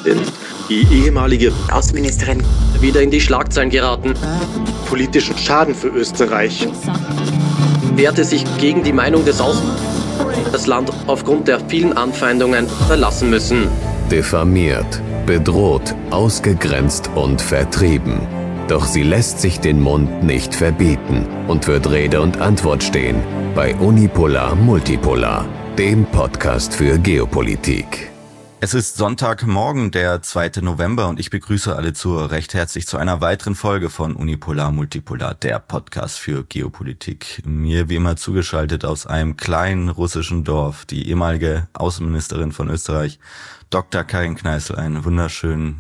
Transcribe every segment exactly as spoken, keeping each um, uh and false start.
Präsidentin, die ehemalige Außenministerin, wieder in die Schlagzeilen geraten. Politischen Schaden für Österreich. Wehrte sich gegen die Meinung des Aus... das Land aufgrund der vielen Anfeindungen verlassen müssen. Diffamiert, bedroht, ausgegrenzt und vertrieben. Doch sie lässt sich den Mund nicht verbieten und wird Rede und Antwort stehen bei Unipolar Multipolar, dem Podcast für Geopolitik. Es ist Sonntagmorgen, der zweite November, und ich begrüße alle Zuhörer recht herzlich zu einer weiteren Folge von Unipolar Multipolar, der Podcast für Geopolitik. Mir wie immer zugeschaltet aus einem kleinen russischen Dorf, die ehemalige Außenministerin von Österreich, Doktor Karin Kneißl. Einen wunderschönen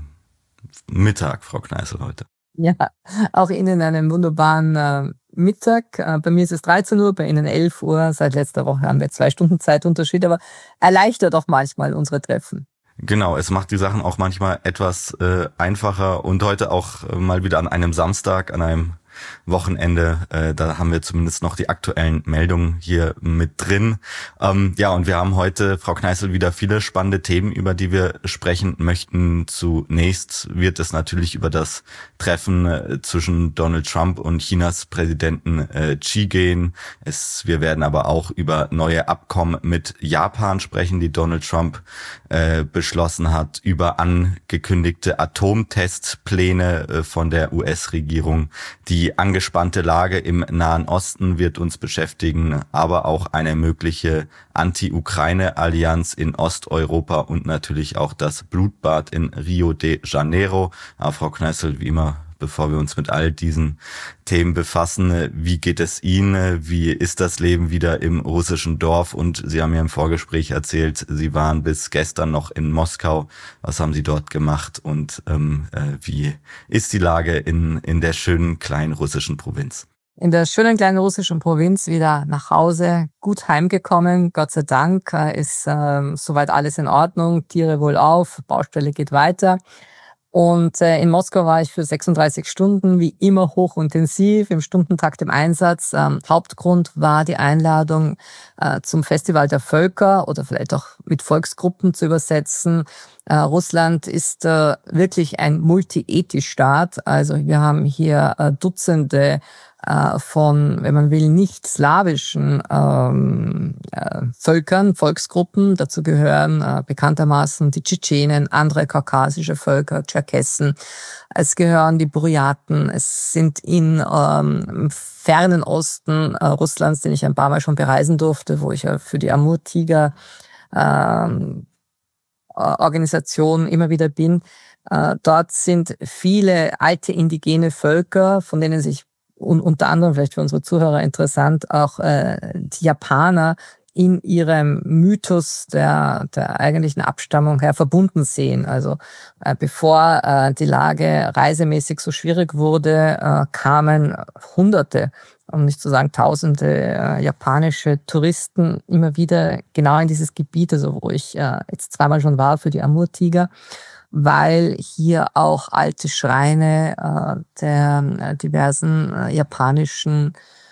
Mittag, Frau Kneißl, heute. Ja, auch Ihnen einen wunderbaren äh, Mittag. Äh, bei mir ist es dreizehn Uhr, bei Ihnen elf Uhr. Seit letzter Woche haben wir zwei Stunden Zeitunterschied, aber erleichtert auch manchmal unsere Treffen. Genau, es macht die Sachen auch manchmal etwas äh, einfacher, und heute auch äh, mal wieder an einem Samstag, an einem Wochenende, äh, da haben wir zumindest noch die aktuellen Meldungen hier mit drin. Ähm, ja, und wir haben heute, Frau Kneißl, wieder viele spannende Themen, über die wir sprechen möchten. Zunächst wird es natürlich über das Treffen äh, zwischen Donald Trump und Chinas Präsidenten äh, Xi gehen. Es, wir werden aber auch über neue Abkommen mit Japan sprechen, die Donald Trump äh, beschlossen hat, über angekündigte Atomtestpläne äh, von der U S-Regierung. Die Die angespannte Lage im Nahen Osten wird uns beschäftigen, aber auch eine mögliche Anti-Ukraine-Allianz in Osteuropa und natürlich auch das Blutbad in Rio de Janeiro. Aber Frau Kneißl, wie immer, bevor wir uns mit all diesen Themen befassen, wie geht es Ihnen? Wie ist das Leben wieder im russischen Dorf? Und Sie haben ja im Vorgespräch erzählt, Sie waren bis gestern noch in Moskau. Was haben Sie dort gemacht? Und ähm, äh, wie ist die Lage in in der schönen kleinen russischen Provinz? In der schönen kleinen russischen Provinz wieder nach Hause, gut heimgekommen, Gott sei Dank, ist äh, soweit alles in Ordnung, Tiere wohl auf, Baustelle geht weiter. Und äh, in Moskau war ich für sechsunddreißig Stunden, wie immer hochintensiv, im Stundentakt im Einsatz. Ähm, Hauptgrund war die Einladung äh, zum Festival der Völker, oder vielleicht auch mit Volksgruppen zu übersetzen. Äh, Russland ist äh, wirklich ein Multi-Ethik-Staat. Also wir haben hier äh, Dutzende äh, von, wenn man will, nicht slawischen ähm, äh, Völkern, Volksgruppen. Dazu gehören äh, bekanntermaßen die Tschetschenen, andere kaukasische Völker, Tscherkessen. Es gehören die Buryaten. Es sind in ähm, im fernen Osten äh, Russlands, den ich ein paar Mal schon bereisen durfte, wo ich ja für die Amur-Tiger ähm, Organisation immer wieder bin. Äh, dort sind viele alte indigene Völker, von denen sich un- unter anderem, vielleicht für unsere Zuhörer interessant, auch äh, die Japaner in ihrem Mythos der, der eigentlichen Abstammung her verbunden sehen. Also äh, bevor äh, die Lage reisemäßig so schwierig wurde, äh, kamen Hunderte, um nicht zu sagen Tausende äh, japanische Touristen immer wieder genau in dieses Gebiet, also wo ich äh, jetzt zweimal schon war für die Amur-Tiger, weil hier auch alte Schreine äh, der äh, diversen äh, japanischen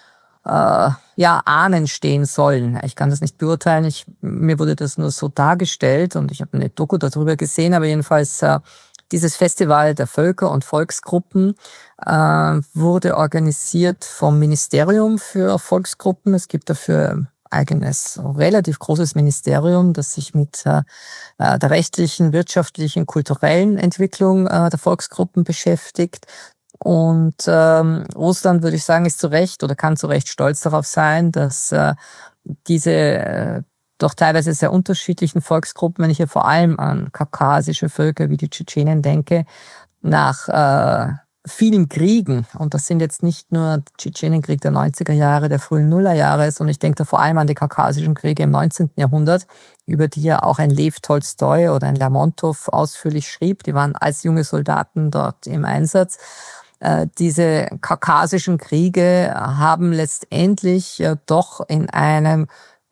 äh, ja, Ahnen stehen sollen. Ich kann das nicht beurteilen, ich, mir wurde das nur so dargestellt und ich habe eine Doku darüber gesehen, aber jedenfalls äh, dieses Festival der Völker und Volksgruppen äh, wurde organisiert vom Ministerium für Volksgruppen. Es gibt dafür ein eigenes, relativ großes Ministerium, das sich mit äh, der rechtlichen, wirtschaftlichen, kulturellen Entwicklung äh, der Volksgruppen beschäftigt. Und ähm, Russland, würde ich sagen, ist zu Recht oder kann zu Recht stolz darauf sein, dass äh, diese äh, doch teilweise sehr unterschiedlichen Volksgruppen, wenn ich hier vor allem an kaukasische Völker wie die Tschetschenen denke, nach äh, vielen Kriegen, und das sind jetzt nicht nur der Tschetschenenkrieg der neunziger Jahre, der frühen Nullerjahre, sondern ich denke da vor allem an die kaukasischen Kriege im neunzehnten Jahrhundert, über die ja auch ein Lew Tolstoi oder ein Lermontow ausführlich schrieb. Die waren als junge Soldaten dort im Einsatz. Äh, diese kaukasischen Kriege haben letztendlich äh, doch in einem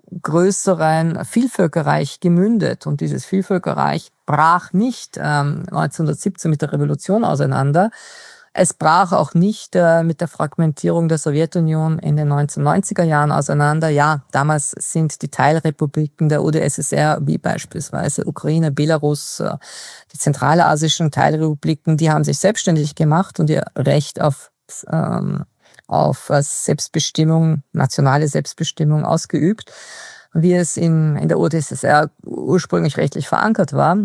größeren Vielvölkerreich gemündet. Und dieses Vielvölkerreich brach nicht ähm, neunzehnhundertsiebzehn mit der Revolution auseinander. Es brach auch nicht äh, mit der Fragmentierung der Sowjetunion in den neunzehnhundertneunziger Jahren auseinander. Ja, damals sind die Teilrepubliken der U d S S R, wie beispielsweise Ukraine, Belarus, äh, die zentralasischen Teilrepubliken, die haben sich selbstständig gemacht und ihr Recht auf, ähm, auf Selbstbestimmung, nationale Selbstbestimmung ausgeübt, wie es in, in der U d S S R ursprünglich rechtlich verankert war.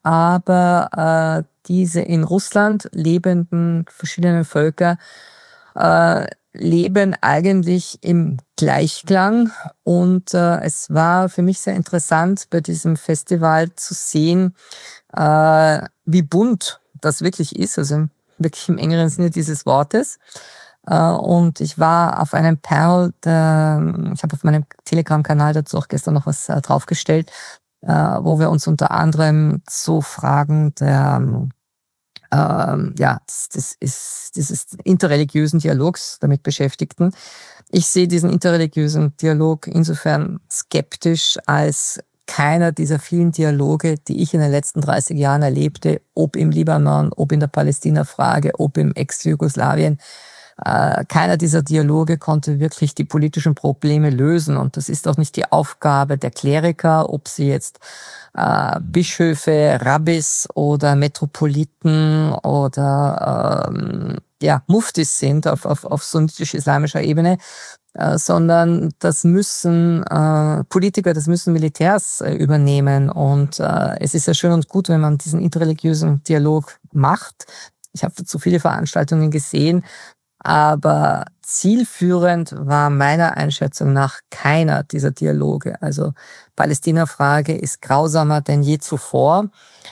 Aber äh, diese in Russland lebenden verschiedenen Völker äh, leben eigentlich im Gleichklang. Und äh, es war für mich sehr interessant, bei diesem Festival zu sehen, äh, wie bunt das wirklich ist, also wirklich im engeren Sinne dieses Wortes. Äh, und ich war auf einem Panel, der, ich habe auf meinem Telegram-Kanal dazu auch gestern noch was äh, draufgestellt, äh, wo wir uns unter anderem zu Fragen der Ähm, ja, das, das ist dieses interreligiösen Dialogs damit beschäftigten. Ich sehe diesen interreligiösen Dialog insofern skeptisch, als keiner dieser vielen Dialoge, die ich in den letzten dreißig Jahren erlebte, ob im Libanon, ob in der Palästina-Frage, ob im Ex-Jugoslawien, äh, keiner dieser Dialoge konnte wirklich die politischen Probleme lösen. Und das ist auch nicht die Aufgabe der Kleriker, ob sie jetzt äh, Bischöfe, Rabbis oder Metropoliten oder ähm, ja Muftis sind auf, auf, auf sunnitisch-islamischer Ebene, äh, sondern das müssen äh, Politiker, das müssen Militärs äh, übernehmen. Und äh, es ist ja schön und gut, wenn man diesen interreligiösen Dialog macht. Ich habe dazu viele Veranstaltungen gesehen, aber zielführend war meiner Einschätzung nach keiner dieser Dialoge. Also Palästina-Frage ist grausamer denn je zuvor.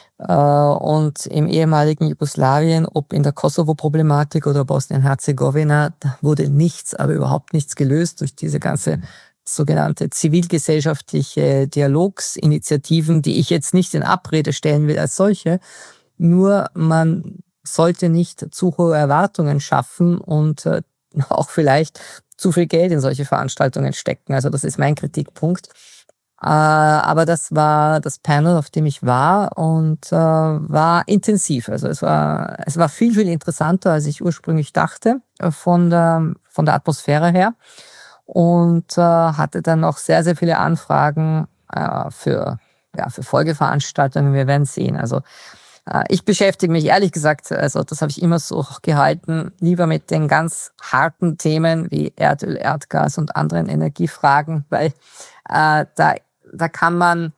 Und im ehemaligen Jugoslawien, ob in der Kosovo-Problematik oder Bosnien-Herzegowina, da wurde nichts, aber überhaupt nichts gelöst durch diese ganze sogenannte zivilgesellschaftliche Dialogsinitiativen, die ich jetzt nicht in Abrede stellen will als solche. Nur man sollte nicht zu hohe Erwartungen schaffen und äh, auch vielleicht zu viel Geld in solche Veranstaltungen stecken. Also das ist mein Kritikpunkt. Äh, aber das war das Panel, auf dem ich war und äh, war intensiv. Also es war es war viel, viel interessanter, als ich ursprünglich dachte, äh, von der von der Atmosphäre her. Und äh, hatte dann noch sehr, sehr viele Anfragen äh, für ja für Folgeveranstaltungen. Wir werden sehen. Also ich beschäftige mich ehrlich gesagt, also das habe ich immer so gehalten, lieber mit den ganz harten Themen wie Erdöl, Erdgas und anderen Energiefragen, weil äh, da da kann man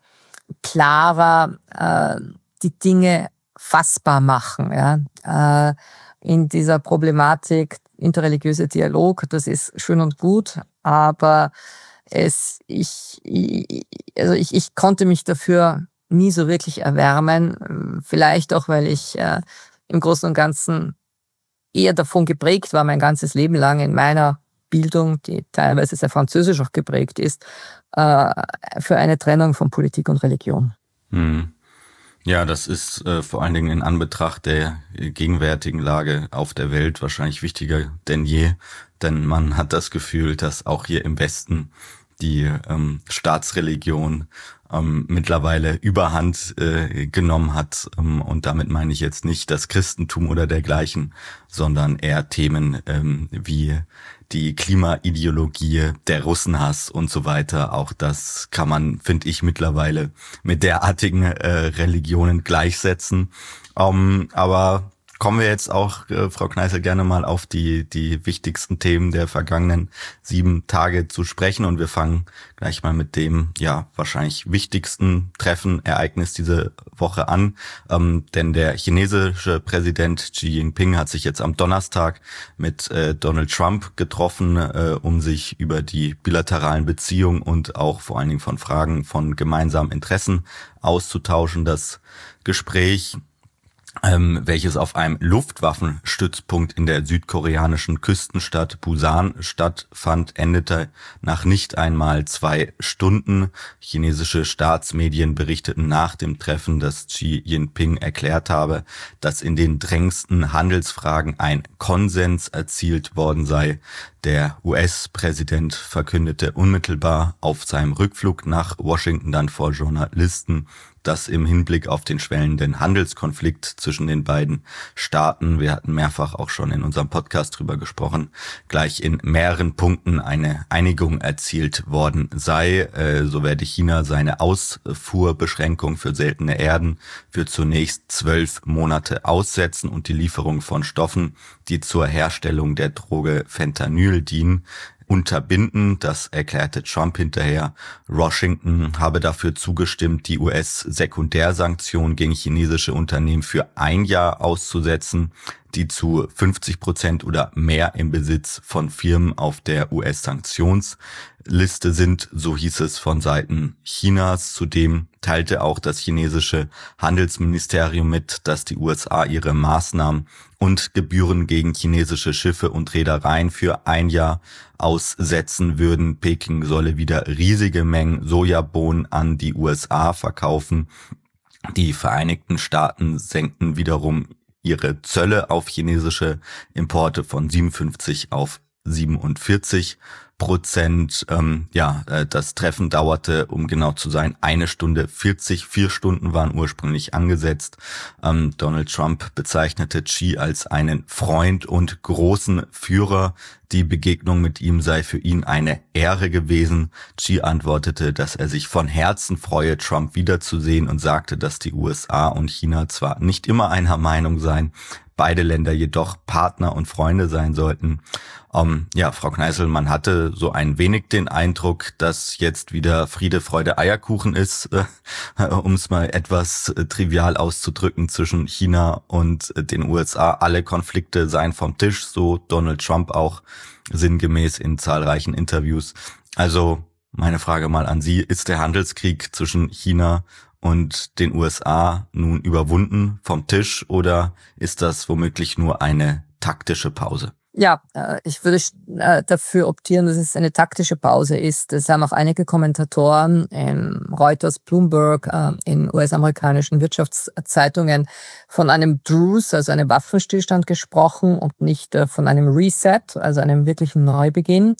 klarer äh, die Dinge fassbar machen. Ja, äh, in dieser Problematik interreligiöse Dialog, das ist schön und gut, aber es ich, ich also ich ich konnte mich dafür nie so wirklich erwärmen. Vielleicht auch, weil ich äh, im Großen und Ganzen eher davon geprägt war, mein ganzes Leben lang in meiner Bildung, die teilweise sehr französisch auch geprägt ist, äh, für eine Trennung von Politik und Religion. Hm. Ja, das ist äh, vor allen Dingen in Anbetracht der gegenwärtigen Lage auf der Welt wahrscheinlich wichtiger denn je, denn man hat das Gefühl, dass auch hier im Westen die ähm, Staatsreligion ähm, mittlerweile Überhand äh, genommen hat. Ähm, und damit meine ich jetzt nicht das Christentum oder dergleichen, sondern eher Themen ähm, wie die Klimaideologie, der Russenhass und so weiter. Auch das kann man, finde ich, mittlerweile mit derartigen äh, Religionen gleichsetzen. Ähm, aber kommen wir jetzt auch, äh, Frau Kneißl, gerne mal auf die die wichtigsten Themen der vergangenen sieben Tage zu sprechen. Und wir fangen gleich mal mit dem ja wahrscheinlich wichtigsten Treffen, Ereignis diese Woche an. Ähm, denn der chinesische Präsident Xi Jinping hat sich jetzt am Donnerstag mit äh, Donald Trump getroffen, äh, um sich über die bilateralen Beziehungen und auch vor allen Dingen von Fragen von gemeinsamen Interessen auszutauschen. Das Gespräch, Ähm, welches auf einem Luftwaffenstützpunkt in der südkoreanischen Küstenstadt Busan stattfand, endete nach nicht einmal zwei Stunden. Chinesische Staatsmedien berichteten nach dem Treffen, dass Xi Jinping erklärt habe, dass in den drängendsten Handelsfragen ein Konsens erzielt worden sei. Der U S-Präsident verkündete unmittelbar auf seinem Rückflug nach Washington dann vor Journalisten, das im Hinblick auf den schwellenden Handelskonflikt zwischen den beiden Staaten, wir hatten mehrfach auch schon in unserem Podcast drüber gesprochen, gleich in mehreren Punkten eine Einigung erzielt worden sei. Äh, so werde China seine Ausfuhrbeschränkung für seltene Erden für zunächst zwölf Monate aussetzen und die Lieferung von Stoffen, die zur Herstellung der Droge Fentanyl dienen, unterbinden. Das erklärte Trump hinterher. Washington habe dafür zugestimmt, die U S-Sekundärsanktionen gegen chinesische Unternehmen für ein Jahr auszusetzen, die zu fünfzig Prozent oder mehr im Besitz von Firmen auf der U S-Sanktionsliste sind, so hieß es von Seiten Chinas. Zudem teilte auch das chinesische Handelsministerium mit, dass die U S A ihre Maßnahmen und Gebühren gegen chinesische Schiffe und Reedereien für ein Jahr aussetzen würden. Peking solle wieder riesige Mengen Sojabohnen an die U S A verkaufen. Die Vereinigten Staaten senkten wiederum ihre Zölle auf chinesische Importe von siebenundfünfzig auf siebenundvierzig Prozent. Ähm, ja, äh, das Treffen dauerte, um genau zu sein, eine Stunde vierzig. Vier Stunden waren ursprünglich angesetzt. Ähm, Donald Trump bezeichnete Xi als einen Freund und großen Führer. Die Begegnung mit ihm sei für ihn eine Ehre gewesen. Xi antwortete, dass er sich von Herzen freue, Trump wiederzusehen und sagte, dass die U S A und China zwar nicht immer einer Meinung seien, beide Länder jedoch Partner und Freunde sein sollten. Um, ja, Frau Kneißl, man hatte so ein wenig den Eindruck, dass jetzt wieder Friede, Freude, Eierkuchen ist, äh, um es mal etwas äh, trivial auszudrücken, zwischen China und äh, den U S A. Alle Konflikte seien vom Tisch, so Donald Trump auch sinngemäß in zahlreichen Interviews. Also meine Frage mal an Sie, ist der Handelskrieg zwischen China und den U S A nun überwunden, vom Tisch, oder ist das womöglich nur eine taktische Pause? Ja, ich würde dafür optieren, dass es eine taktische Pause ist. Es haben auch einige Kommentatoren in Reuters, Bloomberg, in U S-amerikanischen Wirtschaftszeitungen von einem Truce, also einem Waffenstillstand gesprochen und nicht von einem Reset, also einem wirklichen Neubeginn.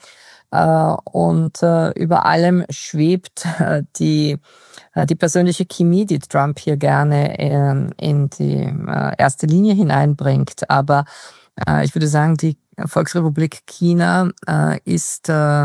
Und über allem schwebt die die persönliche Chemie, die Trump hier gerne in die erste Linie hineinbringt. Aber ich würde sagen, die Volksrepublik China äh, ist äh,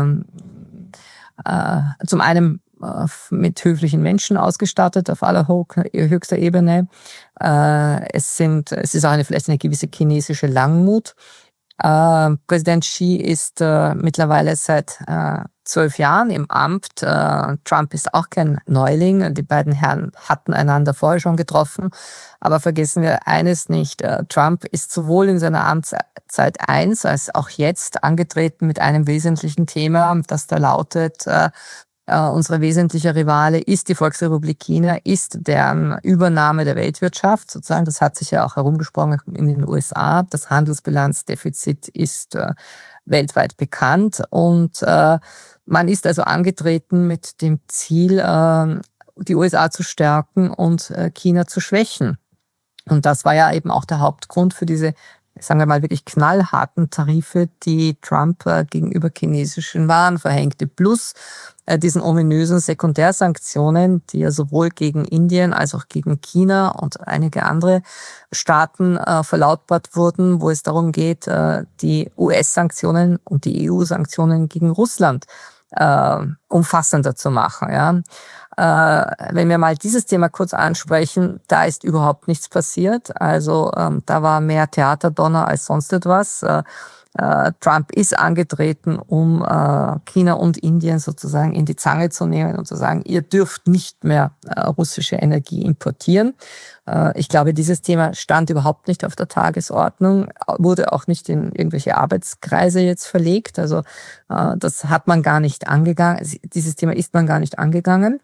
äh, zum einen äh, mit höflichen Menschen ausgestattet auf allerhöchster Ebene. Äh, es sind, es ist auch eine, vielleicht eine gewisse chinesische Langmut. Äh, Präsident Xi ist äh, mittlerweile seit äh, zwölf Jahren im Amt. Äh, Trump ist auch kein Neuling. Die beiden Herren hatten einander vorher schon getroffen. Aber vergessen wir eines nicht. Äh, Trump ist sowohl in seiner Amtszeit eins als auch jetzt angetreten mit einem wesentlichen Thema, das da lautet, äh, Uh, unsere wesentliche Rivale ist die Volksrepublik China, ist deren Übernahme der Weltwirtschaft, sozusagen. Das hat sich ja auch herumgesprochen in den U S A. Das Handelsbilanzdefizit ist uh, weltweit bekannt und uh, man ist also angetreten mit dem Ziel, uh, die U S A zu stärken und uh, China zu schwächen. Und das war ja eben auch der Hauptgrund für diese, sagen wir mal, wirklich knallharten Tarife, die Trump uh, gegenüber chinesischen Waren verhängte, plus diesen ominösen Sekundärsanktionen, die ja sowohl gegen Indien als auch gegen China und einige andere Staaten äh, verlautbart wurden, wo es darum geht, äh, die U S-Sanktionen und die E U-Sanktionen gegen Russland äh, umfassender zu machen. Ja. Äh, wenn wir mal dieses Thema kurz ansprechen, da ist überhaupt nichts passiert. Also ähm, da war mehr Theaterdonner als sonst etwas. Äh, Trump ist angetreten, um uh, China und Indien sozusagen in die Zange zu nehmen und zu sagen, ihr dürft nicht mehr uh, russische Energie importieren. Uh, ich glaube, dieses Thema stand überhaupt nicht auf der Tagesordnung, wurde auch nicht in irgendwelche Arbeitskreise jetzt verlegt. Also uh, das hat man gar nicht angegangen. Dieses Thema ist man gar nicht angegangen.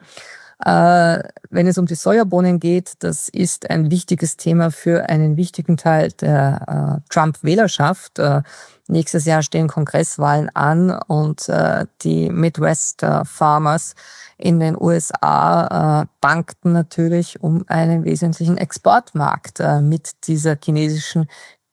Uh, wenn es um die Sojabohnen geht, das ist ein wichtiges Thema für einen wichtigen Teil der uh, Trump-Wählerschaft. Uh, nächstes Jahr stehen Kongresswahlen an und uh, die Midwest uh, Farmers in den U S A uh, bankten natürlich um einen wesentlichen Exportmarkt uh, mit dieser chinesischen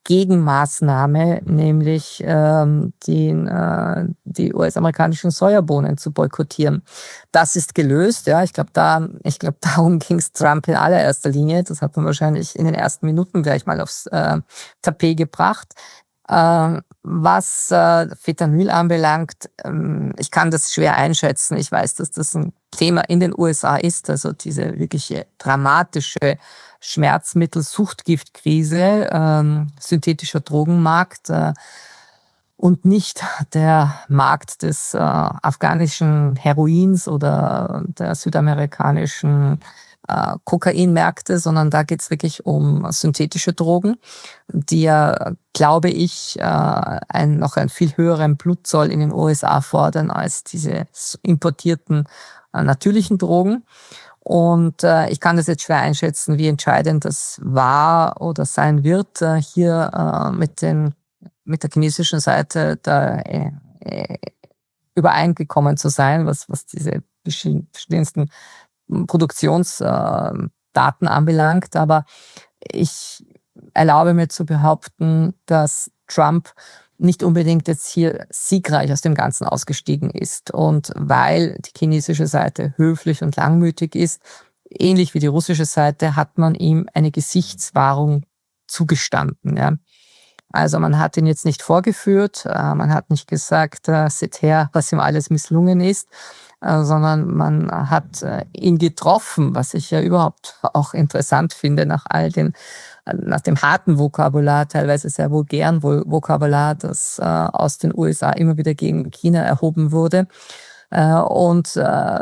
Gegenmaßnahme, nämlich ähm, den, äh, die U S-amerikanischen Sojabohnen zu boykottieren. Das ist gelöst, ja. Ich glaube, da, ich glaube, darum ging es Trump in allererster Linie. Das hat man wahrscheinlich in den ersten Minuten gleich mal aufs äh, Tapet gebracht. Ähm, was äh, Fentanyl anbelangt, ähm, ich kann das schwer einschätzen. Ich weiß, dass das ein Thema in den U S A ist, also diese wirkliche dramatische Schmerzmittel-Suchtgiftkrise, ähm, synthetischer Drogenmarkt äh, und nicht der Markt des äh, afghanischen Heroins oder der südamerikanischen äh, Kokainmärkte, sondern da geht's wirklich um synthetische Drogen, die ja, glaube ich, äh, ein, noch einen viel höheren Blutzoll in den U S A fordern als diese importierten äh, natürlichen Drogen. Und äh, ich kann das jetzt schwer einschätzen, wie entscheidend das war oder sein wird, äh, hier äh, mit den mit der chinesischen Seite da äh, äh, übereingekommen zu sein, was was diese verschiedensten Produktionsdaten äh, anbelangt. Aber ich erlaube mir zu behaupten, dass Trump nicht unbedingt jetzt hier siegreich aus dem Ganzen ausgestiegen ist. Und weil die chinesische Seite höflich und langmütig ist, ähnlich wie die russische Seite, hat man ihm eine Gesichtswahrung zugestanden. Ja. Also man hat ihn jetzt nicht vorgeführt, man hat nicht gesagt, seht her, was ihm alles misslungen ist, sondern man hat ihn getroffen, was ich ja überhaupt auch interessant finde, nach all den, nach dem harten Vokabular, teilweise sehr vulgären Vokabular, das aus den U S A immer wieder gegen China erhoben wurde. Und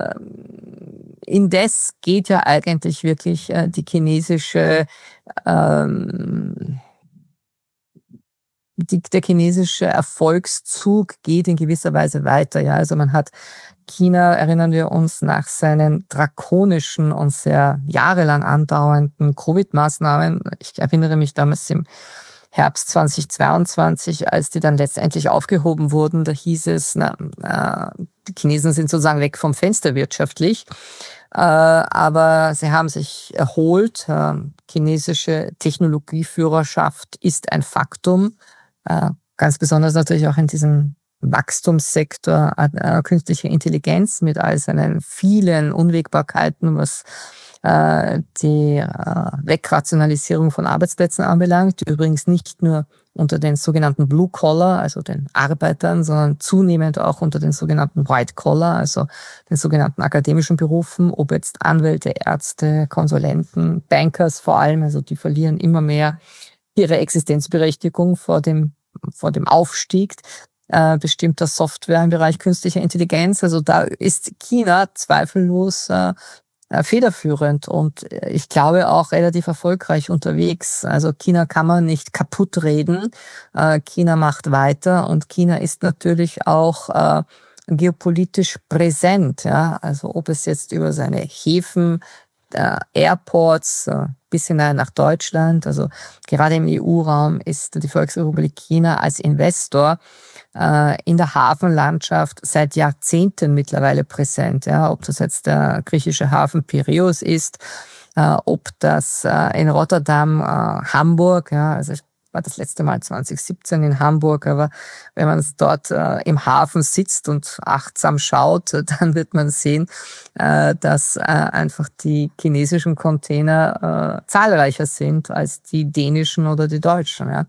indes geht ja eigentlich wirklich die chinesische ähm, Die, der chinesische Erfolgszug geht in gewisser Weise weiter. Ja, also man hat China, erinnern wir uns, nach seinen drakonischen und sehr jahrelang andauernden Covid-Maßnahmen, ich erinnere mich damals im Herbst zweitausendzweiundzwanzig, als die dann letztendlich aufgehoben wurden, da hieß es, na, äh, die Chinesen sind sozusagen weg vom Fenster wirtschaftlich. Äh, aber sie haben sich erholt. Äh, chinesische Technologieführerschaft ist ein Faktum. Äh, ganz besonders natürlich auch in diesem Wachstumssektor äh, künstliche Intelligenz mit all seinen vielen Unwägbarkeiten, was äh, die äh, Wegrationalisierung von Arbeitsplätzen anbelangt. Übrigens nicht nur unter den sogenannten Blue Collar, also den Arbeitern, sondern zunehmend auch unter den sogenannten White Collar, also den sogenannten akademischen Berufen, ob jetzt Anwälte, Ärzte, Konsulenten, Bankers vor allem, also die verlieren immer mehr ihre Existenzberechtigung vor dem vor dem Aufstieg äh, bestimmter Software im Bereich künstlicher Intelligenz. Also da ist China zweifellos äh, federführend und ich glaube auch relativ erfolgreich unterwegs. Also China kann man nicht kaputt reden. Äh, China macht weiter und China ist natürlich auch äh, geopolitisch präsent. Ja, also ob es jetzt über seine Häfen, äh, Airports äh, bis hinein nach Deutschland, also gerade im E U-Raum ist die Volksrepublik China als Investor äh, in der Hafenlandschaft seit Jahrzehnten mittlerweile präsent. Ja, ob das jetzt der griechische Hafen Piräus ist, äh, ob das äh, in Rotterdam, äh, Hamburg, ja, also ich war das letzte Mal zwanzig siebzehn in Hamburg, aber wenn man dort äh, im Hafen sitzt und achtsam schaut, dann wird man sehen, äh, dass äh, einfach die chinesischen Container äh, zahlreicher sind als die dänischen oder die deutschen. Ja.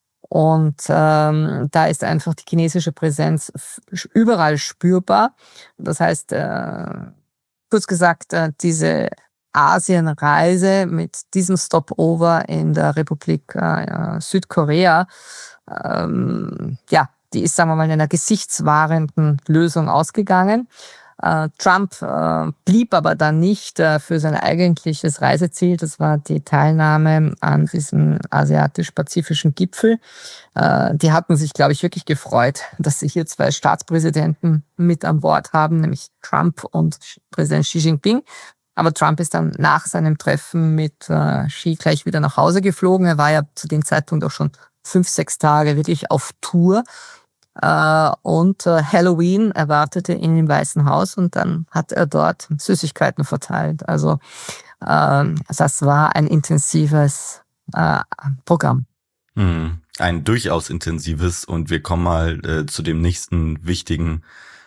Und ähm, da ist einfach die chinesische Präsenz überall spürbar. Das heißt, äh, kurz gesagt, äh, diese Asienreise mit diesem Stopover in der Republik äh, Südkorea, ähm, ja, die ist, sagen wir mal, in einer gesichtswahrenden Lösung ausgegangen. Äh, Trump äh, blieb aber dann nicht äh, für sein eigentliches Reiseziel. Das war die Teilnahme an diesem asiatisch-pazifischen Gipfel. Äh, die hatten sich, glaube ich, wirklich gefreut, dass sie hier zwei Staatspräsidenten mit an Bord haben, nämlich Trump und Präsident Xi Jinping. Aber Trump ist dann nach seinem Treffen mit äh, Xi gleich wieder nach Hause geflogen. Er war ja zu dem Zeitpunkt auch schon fünf, sechs Tage wirklich auf Tour. Äh, und äh, Halloween erwartete ihn im Weißen Haus und dann hat er dort Süßigkeiten verteilt. Also äh, das war ein intensives äh, Programm. Hm. ein durchaus intensives, und wir kommen mal äh, zu dem nächsten wichtigen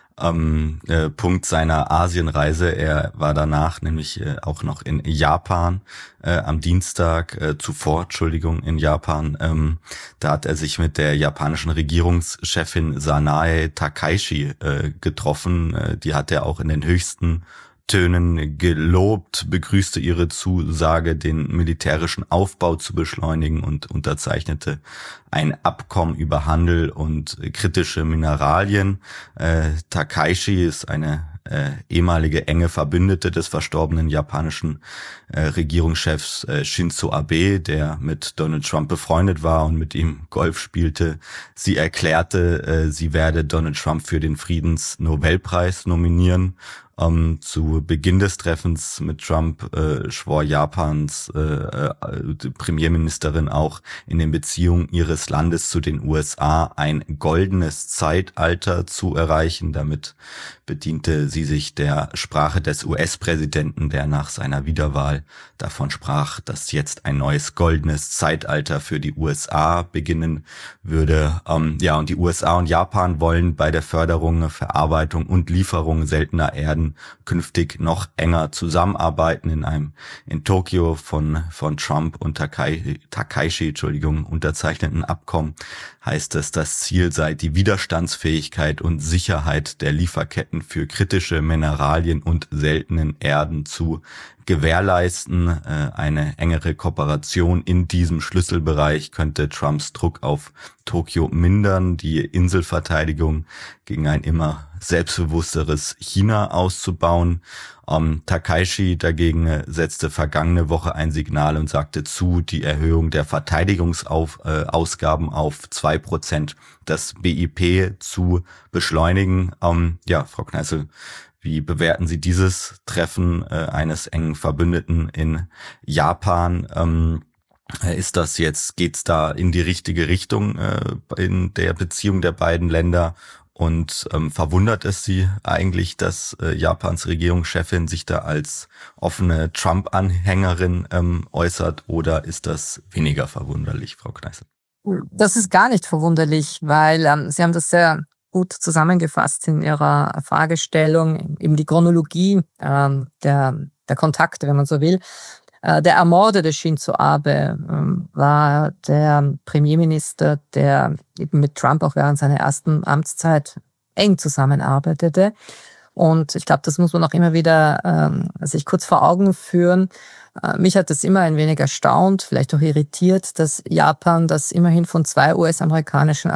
ähm, äh, Punkt seiner Asienreise. Er war danach nämlich äh, auch noch in Japan, äh, am Dienstag äh, zuvor, Entschuldigung, in Japan. Ähm, da hat er sich mit der japanischen Regierungschefin Sanae Takaishi äh, getroffen. Äh, die hat er auch in den höchsten Tönen gelobt, begrüßte ihre Zusage, den militärischen Aufbau zu beschleunigen, und unterzeichnete ein Abkommen über Handel und kritische Mineralien. Äh, Takaishi ist eine äh, ehemalige enge Verbündete des verstorbenen japanischen äh, Regierungschefs äh, Shinzo Abe, der mit Donald Trump befreundet war und mit ihm Golf spielte. Sie erklärte, äh, sie werde Donald Trump für den Friedensnobelpreis nominieren. Um, zu Beginn des Treffens mit Trump äh, schwor Japans äh, äh, Premierministerin auch, in den Beziehungen ihres Landes zu den U S A ein goldenes Zeitalter zu erreichen. Damit bediente sie sich der Sprache des U S-Präsidenten, der nach seiner Wiederwahl davon sprach, dass jetzt ein neues goldenes Zeitalter für die U S A beginnen würde. Um, ja, und die U S A und Japan wollen bei der Förderung, Verarbeitung und Lieferung seltener Erden künftig noch enger zusammenarbeiten. In einem in Tokio von von Trump und Takai, Takaishi, Entschuldigung, unterzeichneten Abkommen heißt es, das Ziel sei, die Widerstandsfähigkeit und Sicherheit der Lieferketten für kritische Mineralien und seltenen Erden zu gewährleisten. Eine engere Kooperation in diesem Schlüsselbereich könnte Trumps Druck auf Tokio mindern, die Inselverteidigung gegen ein immer selbstbewussteres China auszubauen. Um, Takaishi dagegen setzte vergangene Woche ein Signal und sagte zu, die Erhöhung der Verteidigungsausgaben äh, auf zwei Prozent des B I P zu beschleunigen. Um, ja, Frau Kneißl, wie bewerten Sie dieses Treffen äh, eines engen Verbündeten in Japan? Ähm, ist das jetzt, geht's da in die richtige Richtung äh, in der Beziehung der beiden Länder? Und ähm, verwundert es Sie eigentlich, dass äh, Japans Regierungschefin sich da als offene Trump-Anhängerin ähm, äußert, oder ist das weniger verwunderlich, Frau Kneißl? Das ist gar nicht verwunderlich, weil ähm, Sie haben das sehr gut zusammengefasst in Ihrer Fragestellung, eben die Chronologie ähm, der, der Kontakte, wenn man so will. Äh, der ermordete Shinzo Abe ähm, war der Premierminister, der eben mit Trump auch während seiner ersten Amtszeit eng zusammenarbeitete. Und ich glaube, das muss man auch immer wieder ähm, sich kurz vor Augen führen. Äh, mich hat das immer ein wenig erstaunt, vielleicht auch irritiert, dass Japan, das immerhin von zwei U S-amerikanischen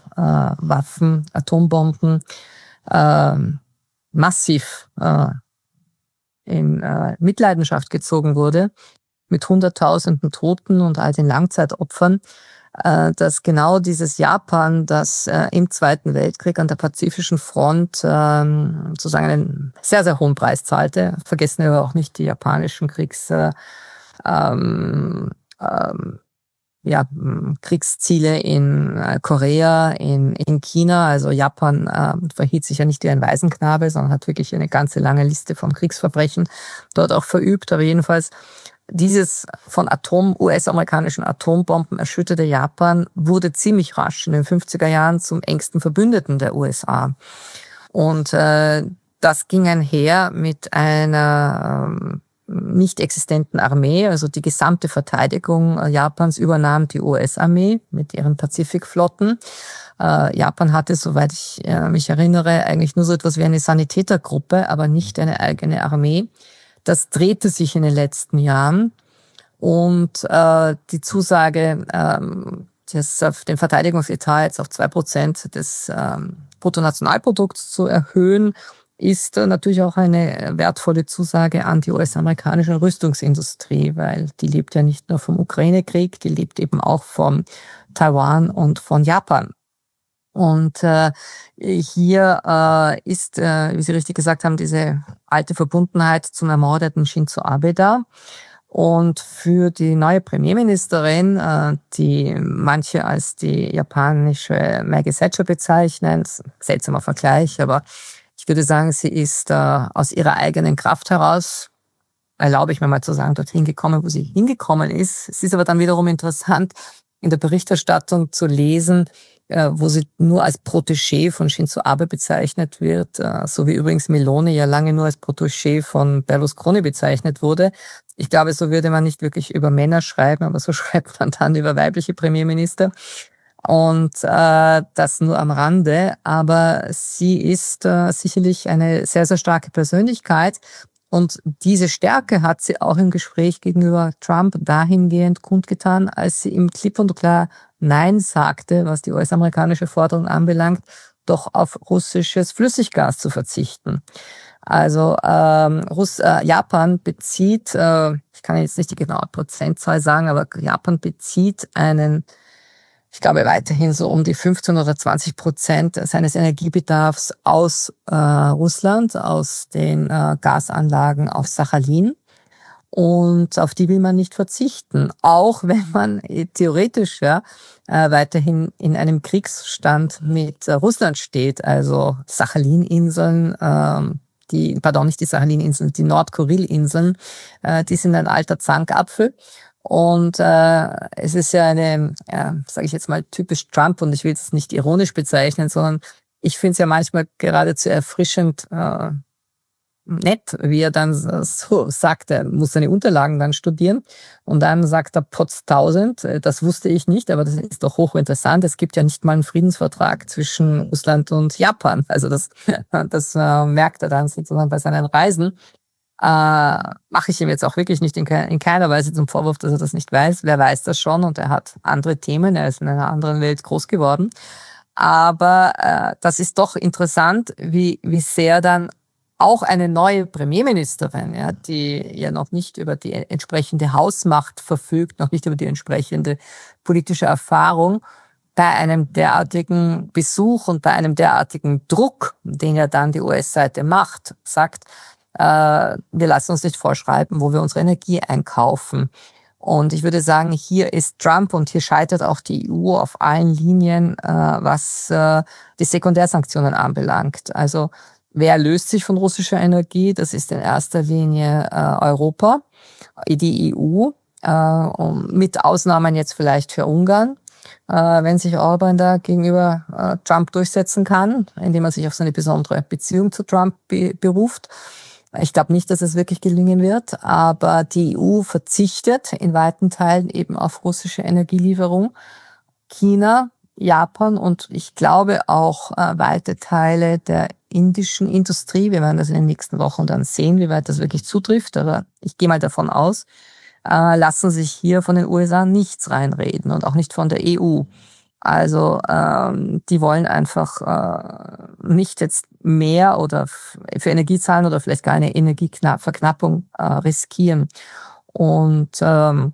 Atomwaffen, äh, Atombomben äh, massiv äh, in äh, Mitleidenschaft gezogen wurde, mit Hunderttausenden Toten und all den Langzeitopfern, äh, dass genau dieses Japan, das äh, im Zweiten Weltkrieg an der Pazifischen Front äh, sozusagen einen sehr, sehr hohen Preis zahlte. Vergessen wir aber auch nicht die japanischen Kriegs, äh, ähm, ähm, ja, Kriegsziele in Korea, in, in China. Also Japan äh, verhielt sich ja nicht wie ein Waisenknabe, sondern hat wirklich eine ganze lange Liste von Kriegsverbrechen dort auch verübt. Aber jedenfalls dieses von Atom, U S-amerikanischen Atombomben erschütterte Japan wurde ziemlich rasch in den fünfziger Jahren zum engsten Verbündeten der U S A. Und äh, das ging einher mit einer ähm, nicht existenten Armee, also die gesamte Verteidigung Japans übernahm die U S-Armee mit ihren Pazifikflotten. Äh, Japan hatte, soweit ich äh, mich erinnere, eigentlich nur so etwas wie eine Sanitätergruppe, aber nicht eine eigene Armee. Das drehte sich in den letzten Jahren und äh, die Zusage, ähm, das auf den Verteidigungsetat jetzt auf zwei Prozent des ähm, Bruttonationalprodukts zu erhöhen, ist natürlich auch eine wertvolle Zusage an die U S-amerikanische Rüstungsindustrie, weil die lebt ja nicht nur vom Ukraine-Krieg, die lebt eben auch von Taiwan und von Japan. Und äh, hier äh, ist, äh, wie Sie richtig gesagt haben, diese alte Verbundenheit zum ermordeten Shinzo Abe da. Und für die neue Premierministerin, äh, die manche als die japanische Maggie Thatcher bezeichnen, seltsamer Vergleich, aber ich würde sagen, sie ist äh, aus ihrer eigenen Kraft heraus, erlaube ich mir mal zu sagen, dorthin gekommen, wo sie hingekommen ist. Es ist aber dann wiederum interessant, in der Berichterstattung zu lesen, wo sie nur als Protégé von Shinzo Abe bezeichnet wird, so wie übrigens Meloni ja lange nur als Protégé von Berlusconi bezeichnet wurde. Ich glaube, so würde man nicht wirklich über Männer schreiben, aber so schreibt man dann über weibliche Premierminister. Und äh, das nur am Rande. Aber sie ist äh, sicherlich eine sehr, sehr starke Persönlichkeit. Und diese Stärke hat sie auch im Gespräch gegenüber Trump dahingehend kundgetan, als sie ihm klipp und klar Nein sagte, was die U S-amerikanische Forderung anbelangt, doch auf russisches Flüssiggas zu verzichten. Also ähm, Russ, äh, Japan bezieht, äh, ich kann jetzt nicht die genaue Prozentzahl sagen, aber Japan bezieht einen, ich glaube weiterhin so um die fünfzehn oder zwanzig Prozent seines Energiebedarfs aus äh, Russland, aus den äh, Gasanlagen auf Sachalin. Und auf die will man nicht verzichten, auch wenn man theoretisch ja äh, weiterhin in einem Kriegsstand mit äh, Russland steht. Also Sachalin-Inseln, ähm, die, pardon, nicht die Sachalin-Inseln, die Nordkuril-Inseln, äh, die sind ein alter Zankapfel. Und äh, es ist ja eine, ja, sage ich jetzt mal, typisch Trump, und ich will es nicht ironisch bezeichnen, sondern ich finde es ja manchmal geradezu erfrischend äh, nett, wie er dann so sagt, er muss seine Unterlagen dann studieren und dann sagt er Potztausend, das wusste ich nicht, aber das ist doch hochinteressant. Es gibt ja nicht mal einen Friedensvertrag zwischen Russland und Japan. Also das, das äh, merkt er dann sozusagen bei seinen Reisen. Äh, mache ich ihm jetzt auch wirklich nicht in, ke- in keiner Weise zum Vorwurf, dass er das nicht weiß. Wer weiß das schon, und er hat andere Themen, er ist in einer anderen Welt groß geworden. Aber äh, das ist doch interessant, wie, wie sehr dann auch eine neue Premierministerin, ja, die ja noch nicht über die entsprechende Hausmacht verfügt, noch nicht über die entsprechende politische Erfahrung, bei einem derartigen Besuch und bei einem derartigen Druck, den ja dann die U S-Seite macht, sagt, äh, wir lassen uns nicht vorschreiben, wo wir unsere Energie einkaufen. Und ich würde sagen, hier ist Trump und hier scheitert auch die E U auf allen Linien, äh, was äh, die Sekundärsanktionen anbelangt. Also wer löst sich von russischer Energie? Das ist in erster Linie äh, Europa, die E U, äh, mit Ausnahmen jetzt vielleicht für Ungarn, äh, wenn sich Orban da gegenüber äh, Trump durchsetzen kann, indem er sich auf seine besondere Beziehung zu Trump be- beruft. Ich glaube nicht, dass es wirklich gelingen wird, aber die E U verzichtet in weiten Teilen eben auf russische Energielieferung. China, Japan und ich glaube auch äh, weite Teile der indischen Industrie, wir werden das in den nächsten Wochen dann sehen, wie weit das wirklich zutrifft, aber ich gehe mal davon aus, äh, lassen sich hier von den U S A nichts reinreden und auch nicht von der E U. Also ähm, die wollen einfach äh, nicht jetzt mehr oder f- für Energie zahlen oder vielleicht gar eine Energieverknappung äh, riskieren. Und ähm,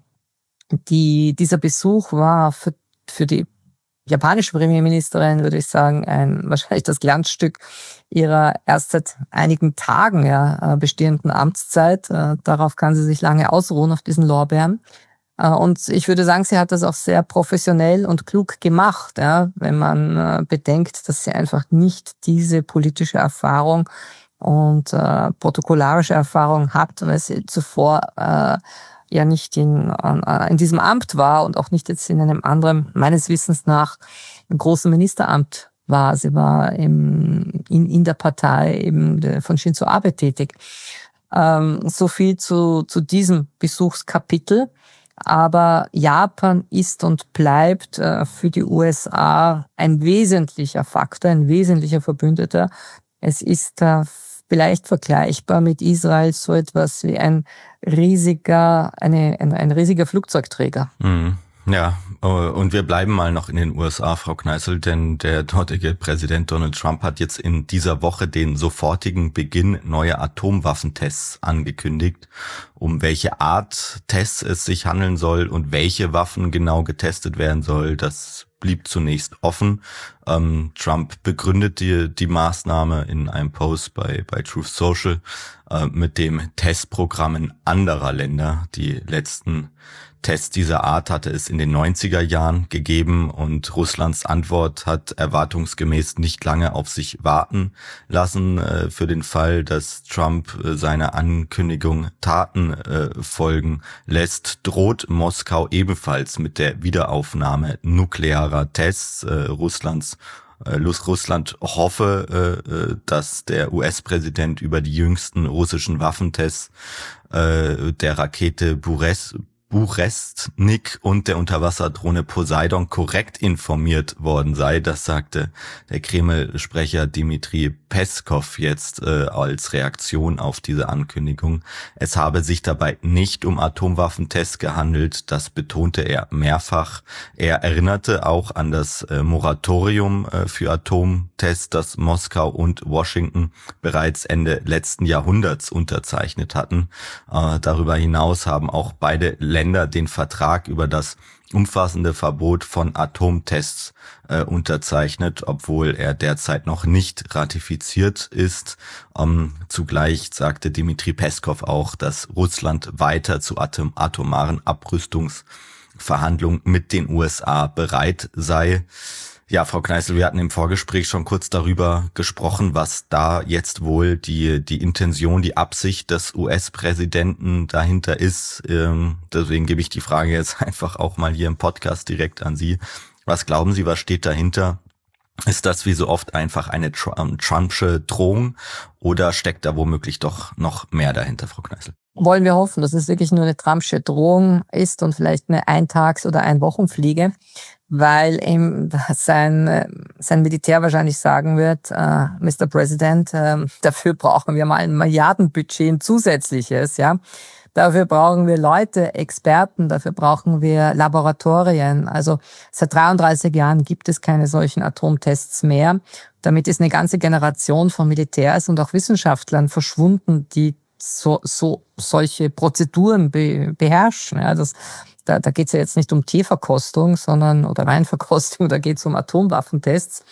die, dieser Besuch war für, für die japanische Premierministerin, würde ich sagen, ein wahrscheinlich das Glanzstück ihrer erst seit einigen Tagen ja bestehenden Amtszeit. Darauf kann sie sich lange ausruhen, auf diesen Lorbeeren. Und ich würde sagen, sie hat das auch sehr professionell und klug gemacht, ja, wenn man bedenkt, dass sie einfach nicht diese politische Erfahrung und äh, protokollarische Erfahrung hat, weil sie zuvor äh, ja nicht in, in diesem Amt war und auch nicht jetzt in einem anderen, meines Wissens nach, im großen Ministeramt war. Sie war im, in, in der Partei eben von Shinzo Abe tätig. Ähm, so viel zu, zu diesem Besuchskapitel. Aber Japan ist und bleibt äh, für die U S A ein wesentlicher Faktor, ein wesentlicher Verbündeter. Es ist äh, vielleicht vergleichbar mit Israel so etwas wie ein riesiger, eine, ein, ein riesiger Flugzeugträger. Mhm. Ja, und wir bleiben mal noch in den U S A, Frau Kneißl, denn der dortige Präsident Donald Trump hat jetzt in dieser Woche den sofortigen Beginn neuer Atomwaffentests angekündigt. Um welche Art Tests es sich handeln soll und welche Waffen genau getestet werden soll, das blieb zunächst offen. Ähm, Trump begründet die, die Maßnahme in einem Post bei, bei Truth Social äh, mit dem Testprogrammen anderer Länder, die letzten Tests dieser Art hatte es in den neunziger Jahren gegeben und Russlands Antwort hat erwartungsgemäß nicht lange auf sich warten lassen. Äh, für den Fall, dass Trump äh, seiner Ankündigung Taten äh, folgen lässt, droht Moskau ebenfalls mit der Wiederaufnahme nuklearer Tests. Äh, Russlands äh, Russland hoffe, äh, dass der U S-Präsident über die jüngsten russischen Waffentests äh, der Rakete Burez Burestnik und der Unterwasserdrohne Poseidon korrekt informiert worden sei. Das sagte der Kreml-Sprecher Dmitri Peskov jetzt äh, als Reaktion auf diese Ankündigung. Es habe sich dabei nicht um Atomwaffentests gehandelt, das betonte er mehrfach. Er erinnerte auch an das äh, Moratorium äh, für Atomtests, das Moskau und Washington bereits Ende letzten Jahrhunderts unterzeichnet hatten. Äh, darüber hinaus haben auch beide Länder den Vertrag über das umfassende Verbot von Atomtests äh, unterzeichnet, obwohl er derzeit noch nicht ratifiziert ist. Ähm, zugleich sagte Dmitri Peskov auch, dass Russland weiter zu atom- atomaren Abrüstungsverhandlungen mit den U S A bereit sei. Ja, Frau Kneißl, wir hatten im Vorgespräch schon kurz darüber gesprochen, was da jetzt wohl die die Intention, die Absicht des U S-Präsidenten dahinter ist. Ähm, deswegen gebe ich die Frage jetzt einfach auch mal hier im Podcast direkt an Sie. Was glauben Sie, was steht dahinter? Ist das wie so oft einfach eine Trumpsche Drohung oder steckt da womöglich doch noch mehr dahinter, Frau Kneißl? Wollen wir hoffen, dass es wirklich nur eine Trumpsche Drohung ist und vielleicht eine Eintags- oder Einwochenfliege, weil ihm sein, sein Militär wahrscheinlich sagen wird, äh, Mister President, äh, dafür brauchen wir mal ein Milliardenbudget, ein zusätzliches, ja. Dafür brauchen wir Leute, Experten, dafür brauchen wir Laboratorien. Also seit dreiunddreißig Jahren gibt es keine solchen Atomtests mehr. Damit ist eine ganze Generation von Militärs und auch Wissenschaftlern verschwunden, die so, so solche Prozeduren be, beherrschen. Ja, das, da, da geht es ja jetzt nicht um Teeverkostung, sondern oder Weinverkostung, da geht es um Atomwaffentests.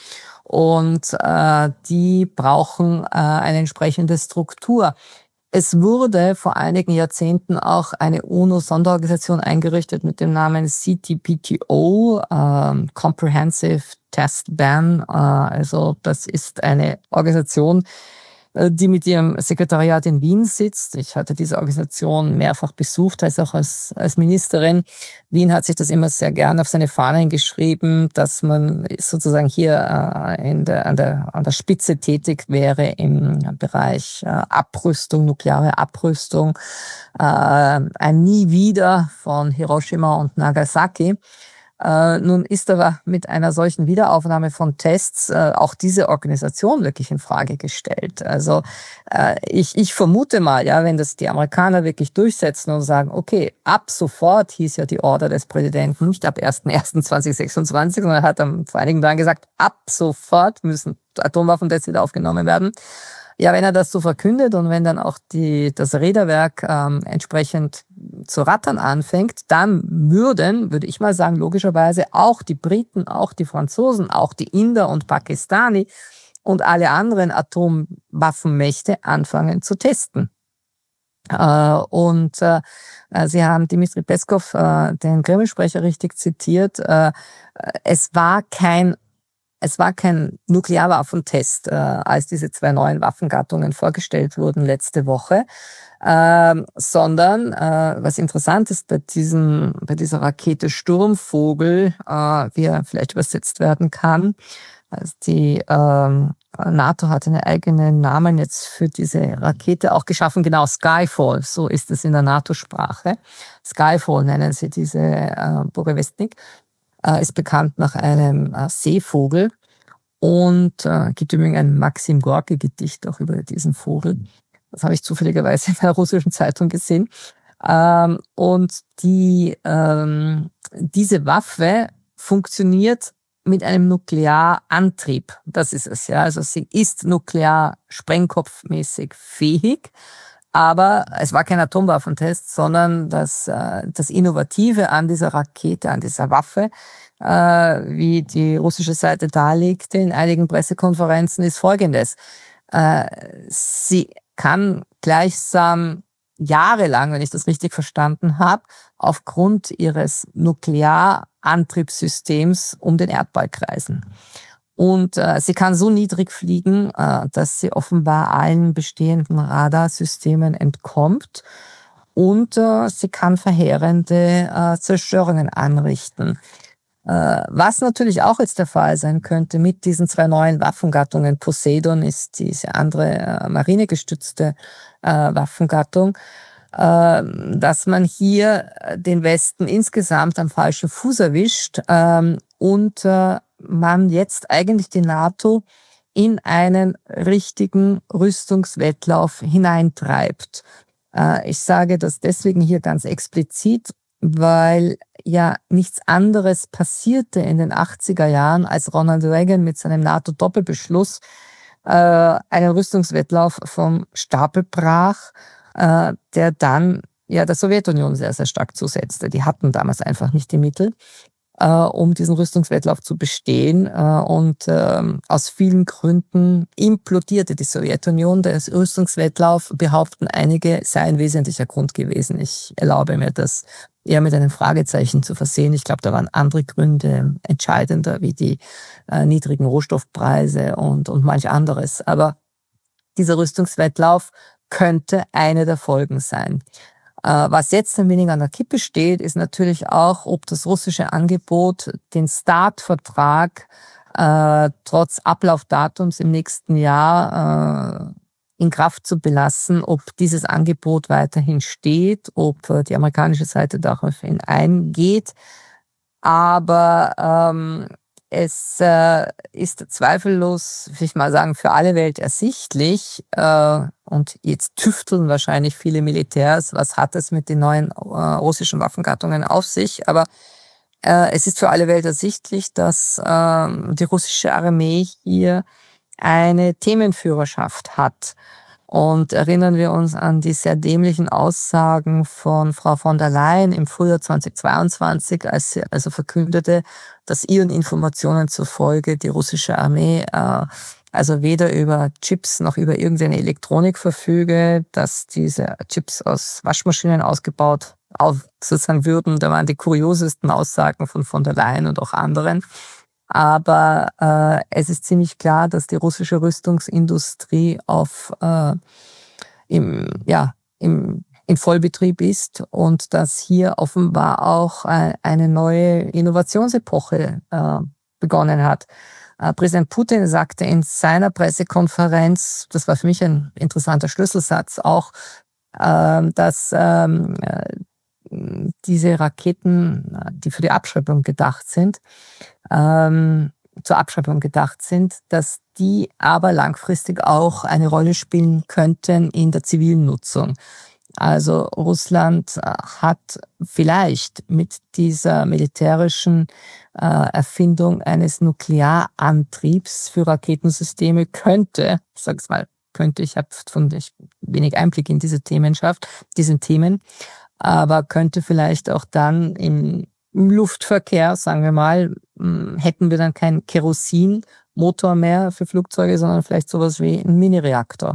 Und äh, die brauchen äh, eine entsprechende Struktur. Es wurde vor einigen Jahrzehnten auch eine UNO-Sonderorganisation eingerichtet mit dem Namen C T P T O, äh, Comprehensive Test Ban. Äh, also das ist eine Organisation, die mit ihrem Sekretariat in Wien sitzt. Ich hatte diese Organisation mehrfach besucht, als auch als, als Ministerin. Wien hat sich das immer sehr gern auf seine Fahnen geschrieben, dass man sozusagen hier äh, in der, an, der, an der Spitze tätig wäre im Bereich äh, Abrüstung, nukleare Abrüstung. Äh, ein Nie wieder von Hiroshima und Nagasaki. Äh, nun ist aber mit einer solchen Wiederaufnahme von Tests äh, auch diese Organisation wirklich in Frage gestellt. Also äh, ich, ich vermute mal, ja, wenn das die Amerikaner wirklich durchsetzen und sagen, okay, ab sofort hieß ja die Order des Präsidenten, nicht ab erster erster zweitausendsechsundzwanzig, sondern er hat am, vor einigen Tagen gesagt, ab sofort müssen Atomwaffentests wieder aufgenommen werden. Ja, wenn er das so verkündet und wenn dann auch die, das Räderwerk ähm, entsprechend zu rattern anfängt, dann würden, würde ich mal sagen, logischerweise auch die Briten, auch die Franzosen, auch die Inder und Pakistani und alle anderen Atomwaffenmächte anfangen zu testen. Äh, und äh, Sie haben Dmitri Peskov, äh, den Kreml-Sprecher, richtig zitiert. Äh, es war kein Es war kein Nuklearwaffentest, äh, als diese zwei neuen Waffengattungen vorgestellt wurden letzte Woche, äh, sondern äh, was interessant ist bei diesem, bei dieser Rakete Sturmvogel, äh, wie er vielleicht übersetzt werden kann. Also die äh, NATO hat einen eigenen Namen jetzt für diese Rakete auch geschaffen, genau, Skyfall, so ist es in der NATO-Sprache. Skyfall nennen sie diese äh, Burevestnik. Ist bekannt nach einem äh, Seevogel und äh, gibt übrigens ein Maxim Gorki-Gedicht auch über diesen Vogel. Das habe ich zufälligerweise in einer russischen Zeitung gesehen. Ähm, und die ähm, diese Waffe funktioniert mit einem Nuklearantrieb. Das ist es, ja. Also sie ist nuklear sprengkopfmäßig fähig. Aber es war kein Atomwaffentest, sondern das, das Innovative an dieser Rakete, an dieser Waffe, wie die russische Seite darlegte in einigen Pressekonferenzen, ist Folgendes. Sie kann gleichsam jahrelang, wenn ich das richtig verstanden habe, aufgrund ihres Nuklearantriebssystems um den Erdball kreisen. Und äh, sie kann so niedrig fliegen, äh, dass sie offenbar allen bestehenden Radarsystemen entkommt. Und äh, sie kann verheerende äh, Zerstörungen anrichten. Äh, was natürlich auch jetzt der Fall sein könnte mit diesen zwei neuen Waffengattungen. Poseidon ist diese andere äh, marinegestützte äh, Waffengattung, äh, dass man hier den Westen insgesamt am falschen Fuß erwischt äh, und äh, man jetzt eigentlich die NATO in einen richtigen Rüstungswettlauf hineintreibt. Äh, ich sage das deswegen hier ganz explizit, weil ja nichts anderes passierte in den achtziger Jahren, als Ronald Reagan mit seinem NATO-Doppelbeschluss äh, einen Rüstungswettlauf vom Stapel brach, äh, der dann ja der Sowjetunion sehr, sehr stark zusetzte. Die hatten damals einfach nicht die Mittel, äh, um diesen Rüstungswettlauf zu bestehen. Äh, und äh, aus vielen Gründen implodierte die Sowjetunion. Der Rüstungswettlauf, behaupten einige, sei ein wesentlicher Grund gewesen. Ich erlaube mir das eher mit einem Fragezeichen zu versehen. Ich glaube, da waren andere Gründe entscheidender, wie die äh, niedrigen Rohstoffpreise und, und manch anderes. Aber dieser Rüstungswettlauf könnte eine der Folgen sein. Äh, was jetzt ein wenig an der Kippe steht, ist natürlich auch, ob das russische Angebot, den START-Vertrag äh, trotz Ablaufdatums im nächsten Jahr äh, in Kraft zu belassen, ob dieses Angebot weiterhin steht, ob die amerikanische Seite daraufhin eingeht. Aber ähm, es äh, ist zweifellos, will ich mal sagen, für alle Welt ersichtlich, äh, und jetzt tüfteln wahrscheinlich viele Militärs, was hat es mit den neuen äh, russischen Waffengattungen auf sich, aber äh, es ist für alle Welt ersichtlich, dass äh, die russische Armee hier eine Themenführerschaft hat. Und erinnern wir uns an die sehr dämlichen Aussagen von Frau von der Leyen im Frühjahr zweitausendzweiundzwanzig, als sie also verkündete, dass ihren Informationen zufolge die russische Armee äh, also weder über Chips noch über irgendeine Elektronik verfüge, dass diese Chips aus Waschmaschinen ausgebaut auf, sozusagen würden. Da waren die kuriosesten Aussagen von von der Leyen und auch anderen. Aber äh, es ist ziemlich klar, dass die russische Rüstungsindustrie auf äh, im ja im in Vollbetrieb ist und dass hier offenbar auch äh, eine neue Innovationsepoche äh, begonnen hat. Äh, Präsident Putin sagte in seiner Pressekonferenz, das war für mich ein interessanter Schlüsselsatz, auch, äh, dass äh, diese Raketen, die für die Abschreibung gedacht sind, ähm, zur Abschreibung gedacht sind, dass die aber langfristig auch eine Rolle spielen könnten in der zivilen Nutzung. Also Russland hat vielleicht mit dieser militärischen äh, Erfindung eines Nuklearantriebs für Raketensysteme könnte, ich sage es mal, könnte, ich habe von ich wenig Einblick in diese Themenschaft, diesen Themen, aber könnte vielleicht auch dann im, im Luftverkehr, sagen wir mal, hätten wir dann keinen Kerosinmotor mehr für Flugzeuge, sondern vielleicht sowas wie ein Mini-Reaktor.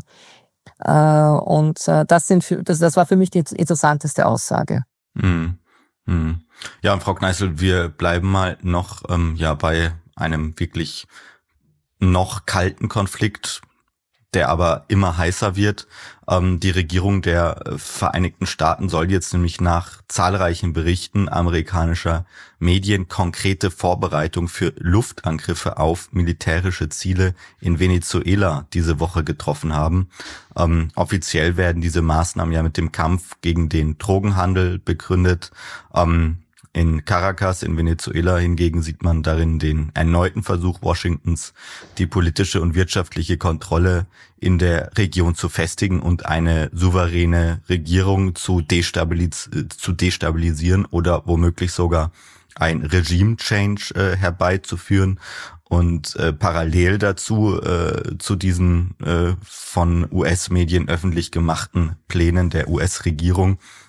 Und das sind für, das, das war für mich die interessanteste Aussage. Hm. Hm. Ja, und Frau Kneißl, wir bleiben mal noch ähm, ja bei einem wirklich noch kalten Konflikt, der aber immer heißer wird. Ähm, die Regierung der Vereinigten Staaten soll jetzt nämlich nach zahlreichen Berichten amerikanischer Medien konkrete Vorbereitungen für Luftangriffe auf militärische Ziele in Venezuela diese Woche getroffen haben. Ähm, offiziell werden diese Maßnahmen ja mit dem Kampf gegen den Drogenhandel begründet. Ähm, In Caracas, in Venezuela hingegen sieht man darin den erneuten Versuch Washingtons, die politische und wirtschaftliche Kontrolle in der Region zu festigen und eine souveräne Regierung zu, destabilis- zu destabilisieren oder womöglich sogar ein Regime-Change äh, herbeizuführen. Und äh, parallel dazu, äh, zu diesen äh, von U S-Medien öffentlich gemachten Plänen der U S-Regierung,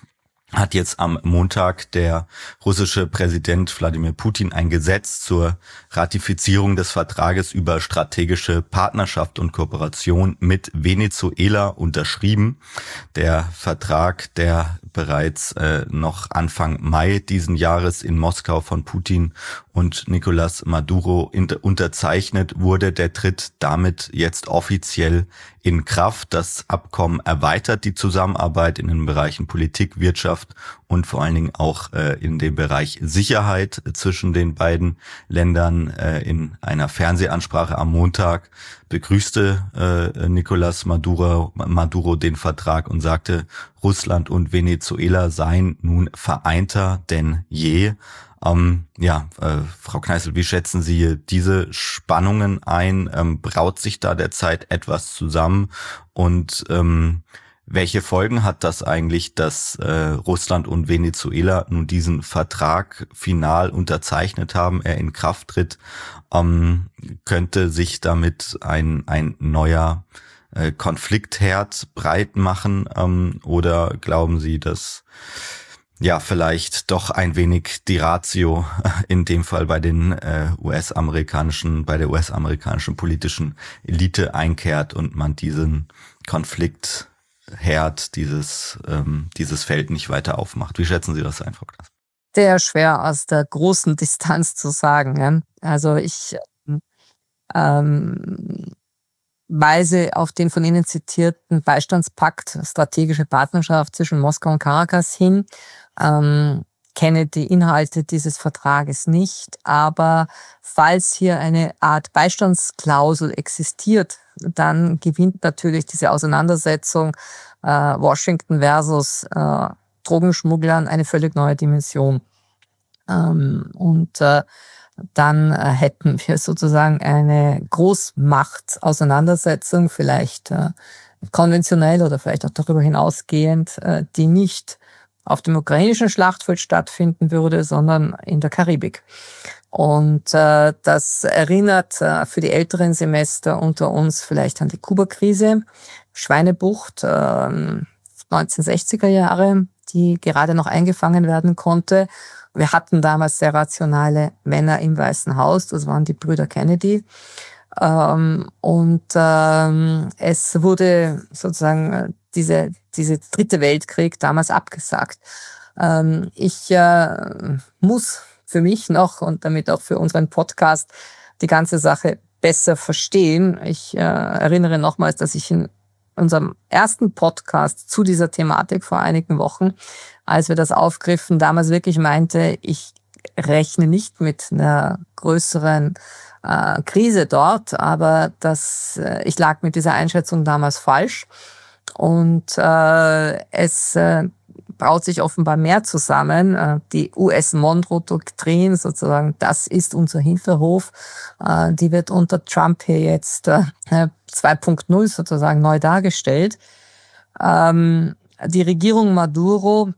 hat jetzt am Montag der russische Präsident Wladimir Putin ein Gesetz zur Ratifizierung des Vertrages über strategische Partnerschaft und Kooperation mit Venezuela unterschrieben. Der Vertrag, der bereits äh, noch Anfang Mai diesen Jahres in Moskau von Putin und Nicolás Maduro inter- unterzeichnet wurde, der tritt damit jetzt offiziell in Kraft. Das Abkommen erweitert die Zusammenarbeit in den Bereichen Politik, Wirtschaft und vor allen Dingen auch äh, in dem Bereich Sicherheit zwischen den beiden Ländern. Äh, in einer Fernsehansprache am Montag begrüßte äh, Nicolás Maduro, Maduro den Vertrag und sagte, Russland und Venezuela seien nun vereinter denn je. Ähm, ja, äh, Frau Kneißl, wie schätzen Sie diese Spannungen ein? Ähm, braut sich da derzeit etwas zusammen? Und ähm, welche Folgen hat das eigentlich, dass äh, Russland und Venezuela nun diesen Vertrag final unterzeichnet haben, er in Kraft tritt? Ähm, könnte sich damit ein ein neuer äh, Konfliktherd breit machen? Ähm, oder glauben Sie, dass ja vielleicht doch ein wenig die Ratio in dem Fall bei den äh, U S-amerikanischen, bei der U S-amerikanischen politischen Elite einkehrt und man diesen Konfliktherd, dieses ähm, dieses Feld nicht weiter aufmacht? Wie schätzen Sie das ein, Frau Klaas? Sehr schwer aus der großen Distanz zu sagen. Ja? Also ich ähm, weise auf den von Ihnen zitierten Beistandspakt strategische Partnerschaft zwischen Moskau und Caracas hin. Ähm, kenne die Inhalte dieses Vertrages nicht, aber falls hier eine Art Beistandsklausel existiert, dann gewinnt natürlich diese Auseinandersetzung äh, Washington versus äh, Drogenschmugglern eine völlig neue Dimension. Ähm, und äh, dann äh, hätten wir sozusagen eine Großmacht-Auseinandersetzung, vielleicht äh, konventionell oder vielleicht auch darüber hinausgehend, äh, die nicht auf dem ukrainischen Schlachtfeld stattfinden würde, sondern in der Karibik. Und äh, das erinnert äh, für die älteren Semester unter uns vielleicht an die Kuba-Krise, Schweinebucht, äh, neunzehnhundertsechziger Jahre, die gerade noch eingefangen werden konnte. Wir hatten damals sehr rationale Männer im Weißen Haus, das waren die Brüder Kennedy. Ähm, und ähm, es wurde sozusagen diese, diese dritte Weltkrieg damals abgesagt. Ähm, ich äh, muss für mich noch und damit auch für unseren Podcast die ganze Sache besser verstehen. Ich äh, erinnere nochmals, dass ich in unserem ersten Podcast zu dieser Thematik vor einigen Wochen, als wir das aufgriffen, damals wirklich meinte, ich rechne nicht mit einer größeren äh, Krise dort, aber das, äh, ich lag mit dieser Einschätzung damals falsch. Und äh, es äh, braut sich offenbar mehr zusammen. Äh, die U S-Monroe-Doktrin sozusagen, das ist unser Hinterhof, äh, die wird unter Trump hier jetzt äh, zwei Punkt null sozusagen neu dargestellt. Ähm, die Regierung Maduro,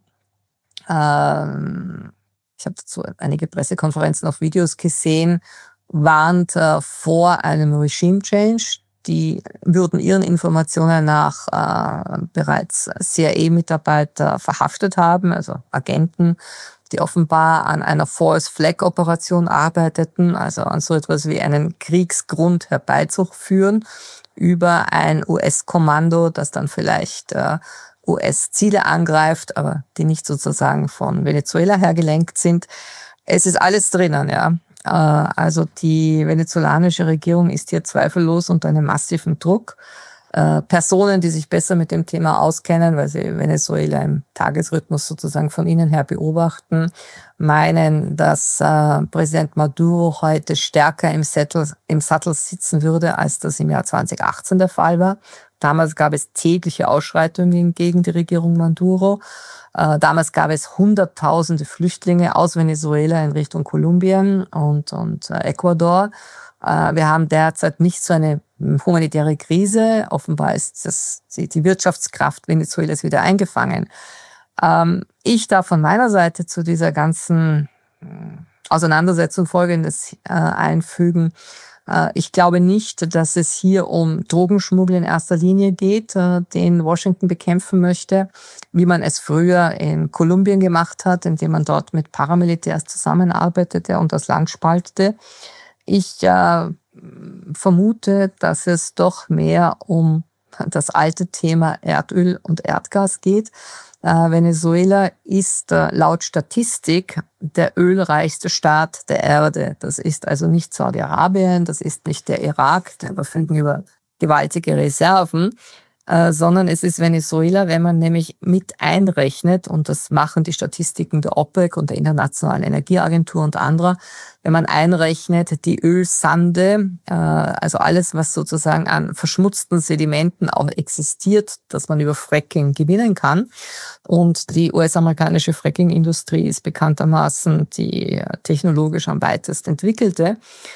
ähm, ich habe dazu einige Pressekonferenzen auf Videos gesehen, warnt äh, vor einem Regime-Change. Die würden ihren Informationen nach äh, bereits C I A-Mitarbeiter verhaftet haben, also Agenten, die offenbar an einer False-Flag-Operation arbeiteten, also an so etwas wie einen Kriegsgrund herbeizuführen über ein U S-Kommando, das dann vielleicht äh, U S-Ziele angreift, aber die nicht sozusagen von Venezuela her gelenkt sind. Es ist alles drinnen, ja. Also die venezolanische Regierung ist hier zweifellos unter einem massiven Druck. Personen, die sich besser mit dem Thema auskennen, weil sie Venezuela im Tagesrhythmus sozusagen von innen her beobachten, meinen, dass Präsident Maduro heute stärker im Sattel, im Sattel sitzen würde, als das im Jahr zweitausendachtzehn der Fall war. Damals gab es tägliche Ausschreitungen gegen die Regierung Maduro. Damals gab es hunderttausende Flüchtlinge aus Venezuela in Richtung Kolumbien und, und Ecuador. Wir haben derzeit nicht so eine humanitäre Krise. Offenbar ist das, die Wirtschaftskraft Venezuelas wieder eingefangen. Ich darf von meiner Seite zu dieser ganzen Auseinandersetzung Folgendes einfügen. Ich glaube nicht, dass es hier um Drogenschmuggel in erster Linie geht, den Washington bekämpfen möchte, wie man es früher in Kolumbien gemacht hat, indem man dort mit Paramilitärs zusammenarbeitete und das Land spaltete. Ich äh, vermute, dass es doch mehr um das alte Thema Erdöl und Erdgas geht. Äh, Venezuela ist äh, laut Statistik der ölreichste Staat der Erde. Das ist also nicht Saudi-Arabien, das ist nicht der Irak, der verfügen über gewaltige Reserven, äh, sondern es ist Venezuela, wenn man nämlich mit einrechnet, und das machen die Statistiken der OPEC und der Internationalen Energieagentur und anderer, wenn man einrechnet die Ölsande, äh, also alles, was sozusagen an verschmutzten Sedimenten auch existiert, dass man über Fracking gewinnen kann. Und die U S-amerikanische Fracking-Industrie ist bekanntermaßen die technologisch am weitest entwickelte.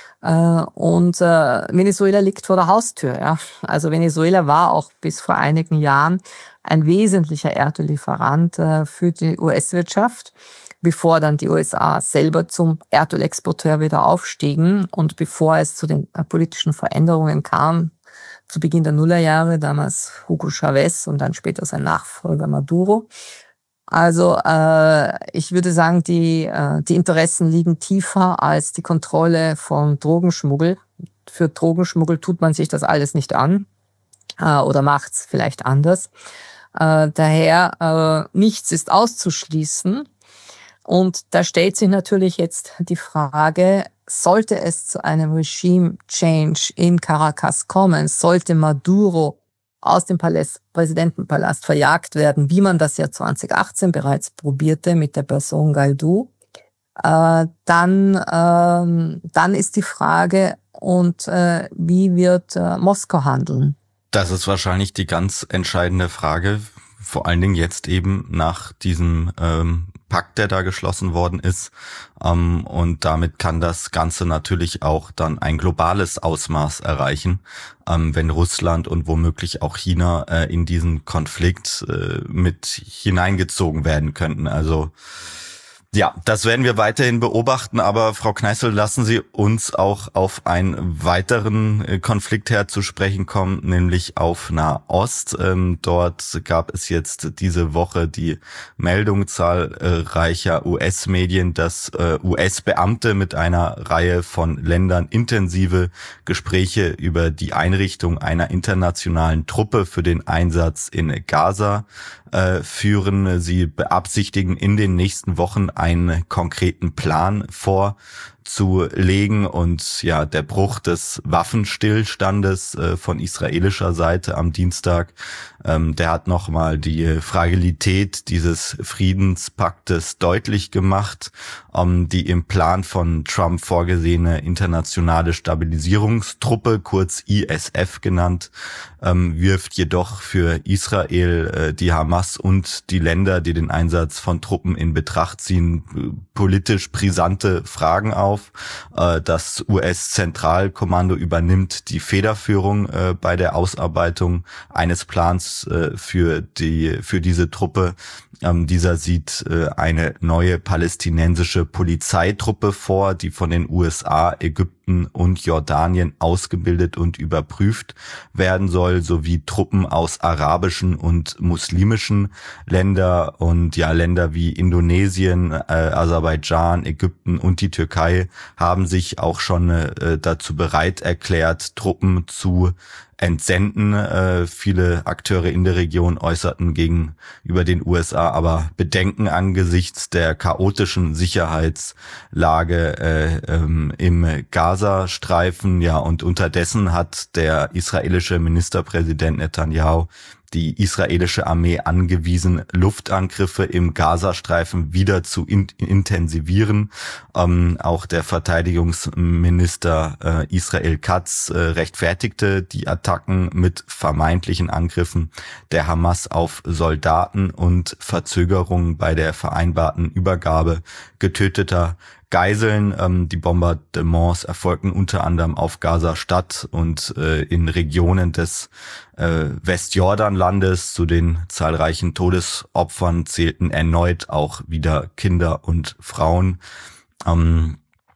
Und Venezuela liegt vor der Haustür. Ja. Also Venezuela war auch bis vor einigen Jahren ein wesentlicher Erdöllieferant für die U S-Wirtschaft, bevor dann die U S A selber zum Erdölexporteur wieder aufstiegen und bevor es zu den politischen Veränderungen kam, zu Beginn der Nullerjahre, damals Hugo Chavez und dann später sein Nachfolger Maduro. Also äh, ich würde sagen, die, äh, die Interessen liegen tiefer als die Kontrolle von Drogenschmuggel. Für Drogenschmuggel tut man sich das alles nicht an äh, oder macht's vielleicht anders. Äh, daher äh, nichts ist auszuschließen. Und da stellt sich natürlich jetzt die Frage, sollte es zu einem Regime-Change in Caracas kommen, sollte Maduro aus dem Palast, Präsidentenpalast verjagt werden, wie man das ja zwanzig achtzehn bereits probierte mit der Person Guaidó, äh, dann, äh, dann ist die Frage, und äh, wie wird äh, Moskau handeln? Das ist wahrscheinlich die ganz entscheidende Frage, vor allen Dingen jetzt eben nach diesem ähm, Pakt, der da geschlossen worden ist. Ähm, und damit kann das Ganze natürlich auch dann ein globales Ausmaß erreichen, ähm, wenn Russland und womöglich auch China äh, in diesen Konflikt äh, mit hineingezogen werden könnten. Also ja, das werden wir weiterhin beobachten, aber Frau Kneißl, lassen Sie uns auch auf einen weiteren Konfliktherd zu sprechen kommen, nämlich auf Nahost. Ähm, dort gab es jetzt diese Woche die Meldung zahlreicher U S-Medien, dass äh, U S-Beamte mit einer Reihe von Ländern intensive Gespräche über die Einrichtung einer internationalen Truppe für den Einsatz in Gaza äh, führen. Sie beabsichtigen in den nächsten Wochen einen konkreten Plan vorzulegen, und ja, der Bruch des Waffenstillstandes äh, von israelischer Seite am Dienstag, ähm, der hat nochmal die Fragilität dieses Friedenspaktes deutlich gemacht. Ähm, die im Plan von Trump vorgesehene internationale Stabilisierungstruppe, kurz I S F genannt, ähm, wirft jedoch für Israel, äh, die Hamas und die Länder, die den Einsatz von Truppen in Betracht ziehen, politisch brisante Fragen auf. Äh, das U S-Zentralkommando übernimmt die Federführung äh, bei der Ausarbeitung eines Plans äh, für die für diese Truppe. Ähm, dieser sieht äh, eine neue palästinensische Polizeitruppe vor, die von den U S A, Ägypten und Jordanien ausgebildet und überprüft werden soll, sowie Truppen aus arabischen und muslimischen Ländern, und ja, Länder wie Indonesien, äh, Aserbaidschan, Ägypten und die Türkei haben sich auch schon äh, dazu bereit erklärt, Truppen zu entsenden. Äh, viele Akteure in der Region äußerten gegenüber den U S A aber Bedenken angesichts der chaotischen Sicherheitslage äh, ähm, im Gazastreifen. Ja, und unterdessen hat der israelische Ministerpräsident Netanyahu die israelische Armee angewiesen, Luftangriffe im Gazastreifen wieder zu in- intensivieren. Ähm, auch der Verteidigungsminister äh, Israel Katz äh, rechtfertigte die Attacken mit vermeintlichen Angriffen der Hamas auf Soldaten und Verzögerungen bei der vereinbarten Übergabe getöteter Geiseln. Ähm, die Bombardements erfolgten unter anderem auf Gaza-Stadt und äh, in Regionen des äh, Westjordanlandes. Zu den zahlreichen Todesopfern zählten erneut auch wieder Kinder und Frauen. Ähm,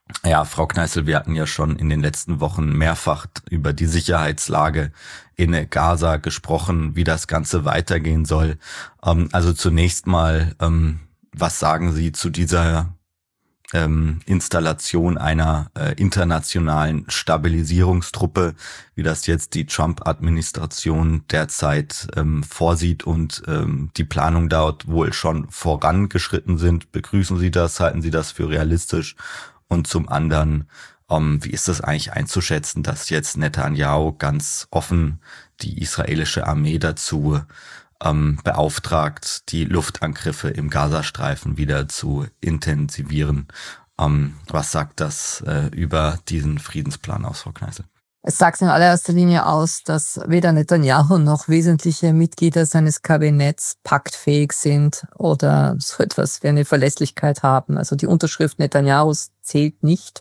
Ja, Frau Kneißl, wir hatten ja schon in den letzten Wochen mehrfach über die Sicherheitslage in Gaza gesprochen, wie das Ganze weitergehen soll. Ähm, also zunächst mal, ähm, was sagen Sie zu dieser ähm, Installation einer äh, internationalen Stabilisierungstruppe, wie das jetzt die Trump-Administration derzeit ähm, vorsieht und ähm, die Planung dort wohl schon vorangeschritten sind? Begrüßen Sie das? Halten Sie das für realistisch? Und zum anderen, um, wie ist das eigentlich einzuschätzen, dass jetzt Netanyahu ganz offen die israelische Armee dazu um, beauftragt, die Luftangriffe im Gazastreifen wieder zu intensivieren? Um, was sagt das äh, über diesen Friedensplan aus, Frau Kneißl? Es sagt in allererster Linie aus, dass weder Netanyahu noch wesentliche Mitglieder seines Kabinetts paktfähig sind oder so etwas wie eine Verlässlichkeit haben. Also die Unterschrift Netanyahus zählt nicht.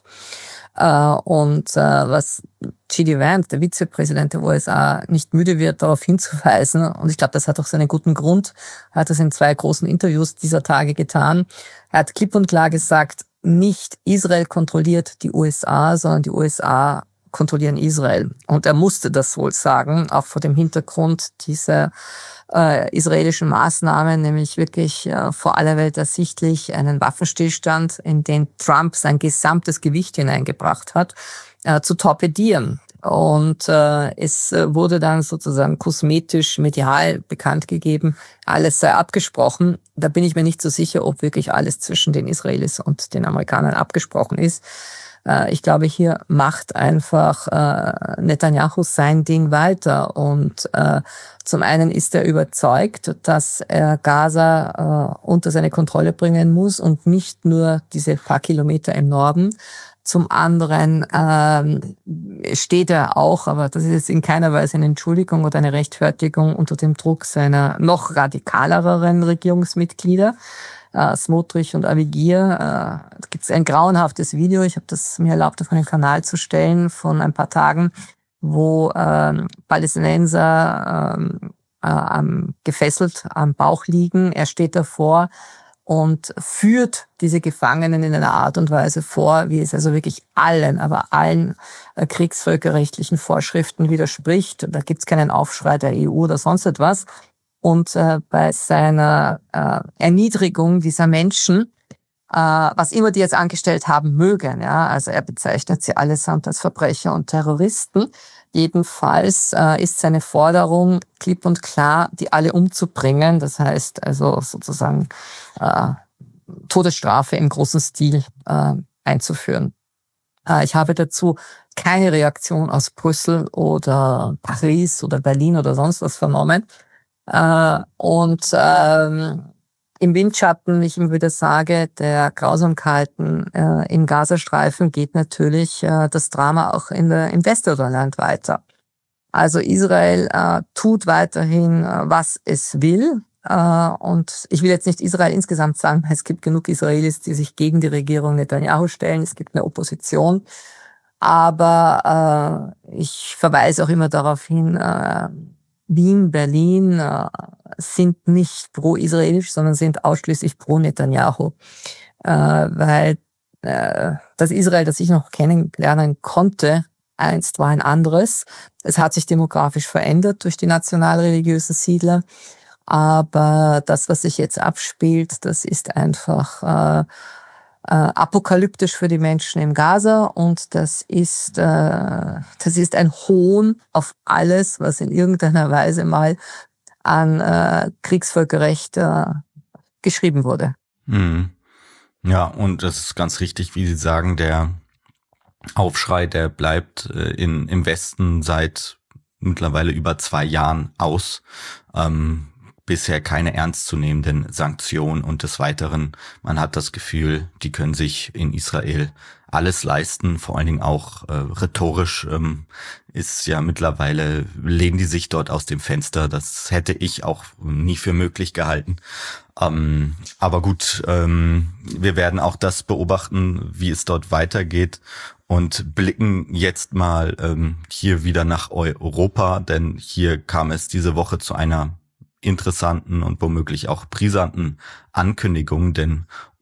Und was J D Vance, der Vizepräsident der U S A, nicht müde wird, darauf hinzuweisen, und ich glaube, das hat auch seinen guten Grund, er hat das in zwei großen Interviews dieser Tage getan. Er hat klipp und klar gesagt, nicht Israel kontrolliert die U S A, sondern die U S A kontrollieren Israel. Und er musste das wohl sagen, auch vor dem Hintergrund dieser äh, israelischen Maßnahmen, nämlich wirklich äh, vor aller Welt ersichtlich einen Waffenstillstand, in den Trump sein gesamtes Gewicht hineingebracht hat, äh, zu torpedieren. Und äh, es wurde dann sozusagen kosmetisch, medial bekannt gegeben, alles sei abgesprochen. Da bin ich mir nicht so sicher, ob wirklich alles zwischen den Israelis und den Amerikanern abgesprochen ist. Ich glaube, hier macht einfach äh, Netanyahu sein Ding weiter. Und äh, zum einen ist er überzeugt, dass er Gaza äh, unter seine Kontrolle bringen muss und nicht nur diese paar Kilometer im Norden. Zum anderen äh, steht er auch, aber das ist jetzt in keiner Weise eine Entschuldigung oder eine Rechtfertigung, unter dem Druck seiner noch radikaleren Regierungsmitglieder. Uh, Smotrich und Avigir. Uh, da gibt es ein grauenhaftes Video, ich habe das mir erlaubt, auf meinen Kanal zu stellen, von ein paar Tagen, wo uh, Palästinenser uh, uh, um, gefesselt am Bauch liegen. Er steht davor und führt diese Gefangenen in einer Art und Weise vor, wie es also wirklich allen, aber allen uh, kriegsvölkerrechtlichen Vorschriften widerspricht. Da gibt es keinen Aufschrei der E U oder sonst etwas. Und äh, bei seiner äh, Erniedrigung dieser Menschen, äh, was immer die jetzt angestellt haben mögen, ja, also er bezeichnet sie allesamt als Verbrecher und Terroristen. Jedenfalls äh, ist seine Forderung klipp und klar, die alle umzubringen. Das heißt also sozusagen äh, Todesstrafe im großen Stil äh, einzuführen. Äh, ich habe dazu keine Reaktion aus Brüssel oder Paris oder Berlin oder sonst was vernommen. Uh, und ähm, im Windschatten, wie ich immer wieder sage, der Grausamkeiten äh, im Gazastreifen geht natürlich äh, das Drama auch in der, im Westjordanland weiter. Also Israel äh, tut weiterhin, äh, was es will. Äh, und ich will jetzt nicht Israel insgesamt sagen, es gibt genug Israelis, die sich gegen die Regierung Netanyahu stellen. Es gibt eine Opposition. Aber äh, ich verweise auch immer darauf hin, äh, Wien, Berlin äh, sind nicht pro-israelisch, sondern sind ausschließlich pro-Netanyahu. Äh, weil äh, das Israel, das ich noch kennenlernen konnte, einst war ein anderes. Es hat sich demografisch verändert durch die national-religiösen Siedler. Aber das, was sich jetzt abspielt, das ist einfach äh, äh, apokalyptisch für die Menschen im Gaza, und das ist äh, das ist ein Hohn auf alles, was in irgendeiner Weise mal an äh, Kriegsvölkerrecht äh, geschrieben wurde. Mhm. Ja, und das ist ganz richtig, wie Sie sagen, der Aufschrei, der bleibt äh, in im Westen seit mittlerweile über zwei Jahren aus. Ähm, bisher keine ernstzunehmenden Sanktionen, und des Weiteren, man hat das Gefühl, die können sich in Israel alles leisten, vor allen Dingen auch äh, rhetorisch ähm, ist ja mittlerweile, lehnen die sich dort aus dem Fenster. Das hätte ich auch nie für möglich gehalten. Ähm, aber gut, ähm, wir werden auch das beobachten, wie es dort weitergeht, und blicken jetzt mal ähm, hier wieder nach Europa, denn hier kam es diese Woche zu einer interessanten und womöglich auch brisanten Ankündigung, denn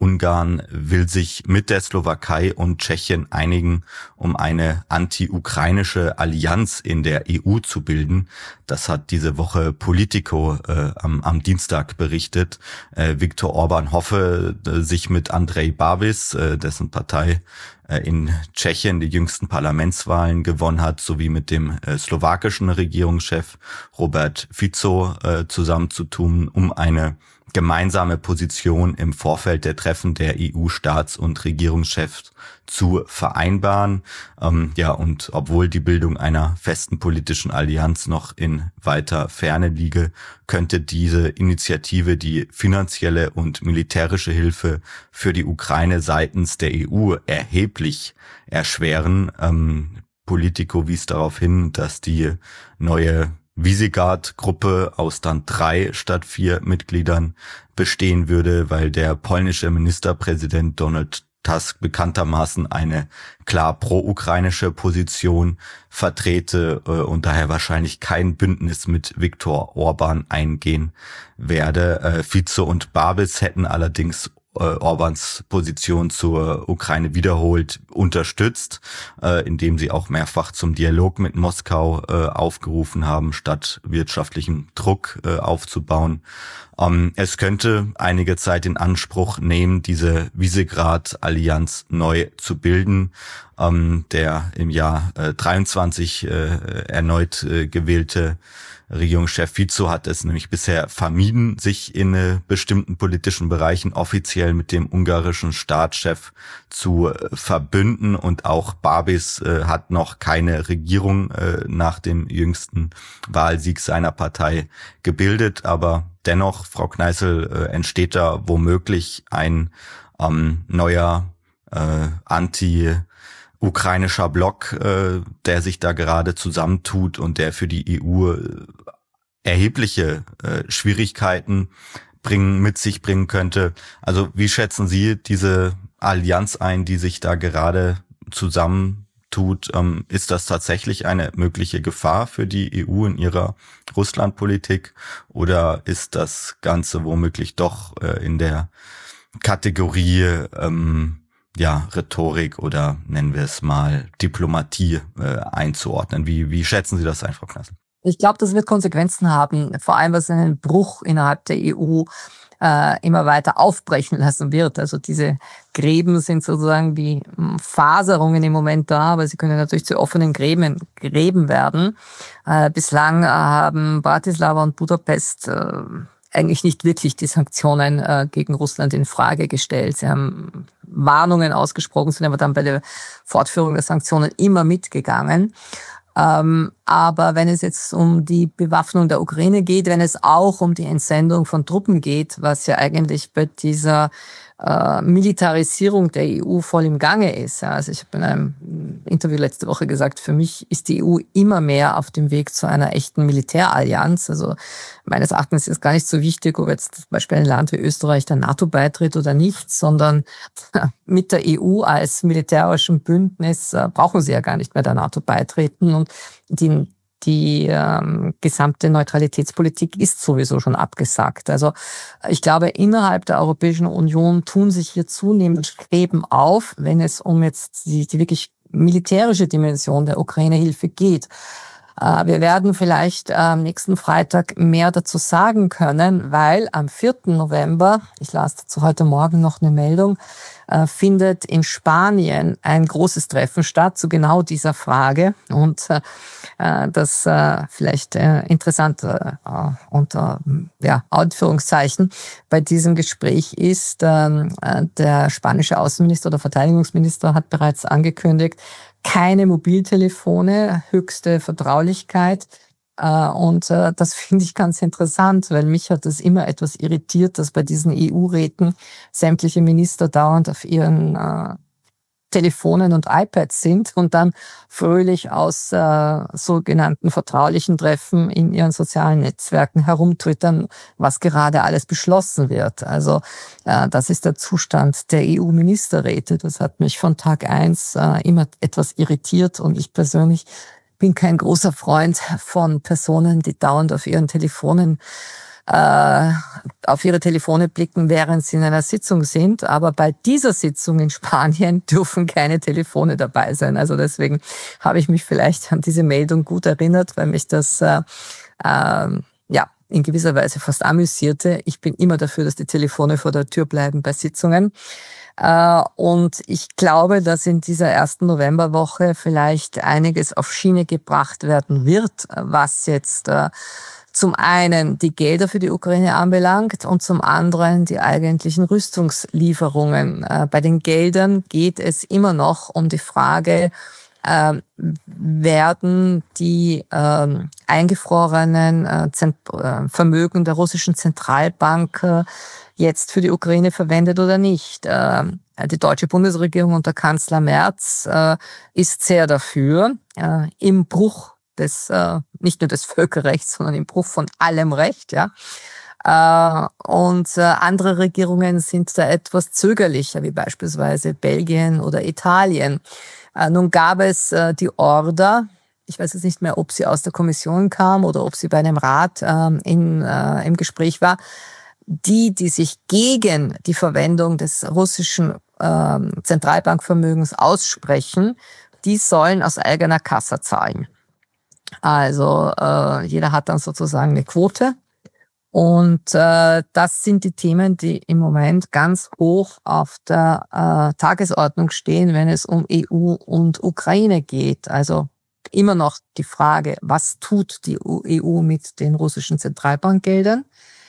Ungarn will sich mit der Slowakei und Tschechien einigen, um eine anti-ukrainische Allianz in der E U zu bilden. Das hat diese Woche Politico äh, am, am Dienstag berichtet. Äh, Viktor Orban hoffe, äh, sich mit Andrej Babis, äh, dessen Partei äh, in Tschechien die jüngsten Parlamentswahlen gewonnen hat, sowie mit dem äh, slowakischen Regierungschef Robert Fico äh, zusammenzutun, um eine gemeinsame Position im Vorfeld der Treffen der E U-Staats- und Regierungschefs zu vereinbaren. Ähm, ja, und obwohl die Bildung einer festen politischen Allianz noch in weiter Ferne liege, könnte diese Initiative die finanzielle und militärische Hilfe für die Ukraine seitens der E U erheblich erschweren. Ähm, Politico wies darauf hin, dass die neue Visegrad-Gruppe aus dann drei statt vier Mitgliedern bestehen würde, weil der polnische Ministerpräsident Donald Tusk bekanntermaßen eine klar pro-ukrainische Position vertrete äh, und daher wahrscheinlich kein Bündnis mit Viktor Orban eingehen werde. Äh, Fico und Babis hätten allerdings Orbans Position zur Ukraine wiederholt unterstützt, äh, indem sie auch mehrfach zum Dialog mit Moskau äh, aufgerufen haben, statt wirtschaftlichen Druck äh, aufzubauen. Ähm, es könnte einige Zeit in Anspruch nehmen, diese Visegrad-Allianz neu zu bilden. Ähm, der im Jahr äh, dreiundzwanzig äh, erneut äh, gewählte Regierungschef Fico hat es nämlich bisher vermieden, sich in äh, bestimmten politischen Bereichen offiziell mit dem ungarischen Staatschef zu äh, verbünden, und auch Babis äh, hat noch keine Regierung äh, nach dem jüngsten Wahlsieg seiner Partei gebildet, aber dennoch, Frau Kneißl, äh, entsteht da womöglich ein ähm, neuer äh, Anti- ukrainischer Block, äh, der sich da gerade zusammentut und der für die E U äh, erhebliche äh, Schwierigkeiten bringen, mit sich bringen könnte. Also wie schätzen Sie diese Allianz ein, die sich da gerade zusammentut? Ähm, ist das tatsächlich eine mögliche Gefahr für die E U in ihrer Russlandpolitik, oder ist das Ganze womöglich doch äh, in der Kategorie ähm, ja, Rhetorik oder nennen wir es mal Diplomatie äh, einzuordnen? Wie, wie schätzen Sie das ein, Frau Kneißl? Ich glaube, das wird Konsequenzen haben, vor allem was einen Bruch innerhalb der E U äh, immer weiter aufbrechen lassen wird. Also diese Gräben sind sozusagen wie Faserungen im Moment da, aber sie können natürlich zu offenen Gräben, Gräben werden. Äh, bislang äh, haben Bratislava und Budapest äh, eigentlich nicht wirklich die Sanktionen äh, gegen Russland in Frage gestellt. Sie haben Warnungen ausgesprochen, sind aber dann bei der Fortführung der Sanktionen immer mitgegangen. Ähm, aber wenn es jetzt um die Bewaffnung der Ukraine geht, wenn es auch um die Entsendung von Truppen geht, was ja eigentlich bei dieser äh, Militarisierung der E U voll im Gange ist. Also ich habe in einem Interview letzte Woche gesagt, für mich ist die E U immer mehr auf dem Weg zu einer echten Militärallianz. Also meines Erachtens ist es gar nicht so wichtig, ob jetzt zum Beispiel ein Land wie Österreich der NATO beitritt oder nicht, sondern mit der E U als militärischem Bündnis äh, brauchen sie ja gar nicht mehr der NATO beitreten, und die Die ähm, gesamte Neutralitätspolitik ist sowieso schon abgesagt. Also ich glaube, innerhalb der Europäischen Union tun sich hier zunehmend Gräben auf, wenn es um jetzt die, die wirklich militärische Dimension der Ukraine-Hilfe geht. Äh, wir werden vielleicht am nächsten Freitag mehr dazu sagen können, weil am vierten November, ich las dazu heute Morgen noch eine Meldung, äh, findet in Spanien ein großes Treffen statt zu genau dieser Frage. Und äh, das äh, vielleicht äh, interessant äh, unter ja, Anführungszeichen bei diesem Gespräch ist, äh, der spanische Außenminister oder Verteidigungsminister hat bereits angekündigt, keine Mobiltelefone, höchste Vertraulichkeit. Und das finde ich ganz interessant, weil mich hat das immer etwas irritiert, dass bei diesen E U-Räten sämtliche Minister dauernd auf ihren äh, Telefonen und iPads sind und dann fröhlich aus äh, sogenannten vertraulichen Treffen in ihren sozialen Netzwerken herumtwittern, was gerade alles beschlossen wird. Also äh, das ist der Zustand der E U-Ministerräte. Das hat mich von Tag eins äh, immer etwas irritiert, und ich persönlich bin kein großer Freund von Personen, die dauernd auf ihren Telefonen äh, auf ihre Telefone blicken, während sie in einer Sitzung sind. Aber bei dieser Sitzung in Spanien dürfen keine Telefone dabei sein. Also deswegen habe ich mich vielleicht an diese Meldung gut erinnert, weil mich das äh, äh, ja in gewisser Weise fast amüsierte. Ich bin immer dafür, dass die Telefone vor der Tür bleiben bei Sitzungen. Und ich glaube, dass in dieser ersten Novemberwoche vielleicht einiges auf Schiene gebracht werden wird, was jetzt zum einen die Gelder für die Ukraine anbelangt und zum anderen die eigentlichen Rüstungslieferungen. Bei den Geldern geht es immer noch um die Frage, äh, werden die äh, eingefrorenen äh, Zent- äh, Vermögen der russischen Zentralbank äh, jetzt für die Ukraine verwendet oder nicht. Äh, die deutsche Bundesregierung unter Kanzler Merz äh, ist sehr dafür, äh, im Bruch des, äh, nicht nur des Völkerrechts, sondern im Bruch von allem Recht, ja. Äh, und äh, andere Regierungen sind da etwas zögerlicher, wie beispielsweise Belgien oder Italien. Äh, nun gab es äh, die Order, ich weiß jetzt nicht mehr, ob sie aus der Kommission kam oder ob sie bei einem Rat äh, in, äh, im Gespräch war, die, die sich gegen die Verwendung des russischen äh, Zentralbankvermögens aussprechen, die sollen aus eigener Kasse zahlen. Also äh, jeder hat dann sozusagen eine Quote. Und äh, das sind die Themen, die im Moment ganz hoch auf der äh, Tagesordnung stehen, wenn es um E U und Ukraine geht. Also immer noch die Frage, was tut die E U mit den russischen Zentralbankgeldern?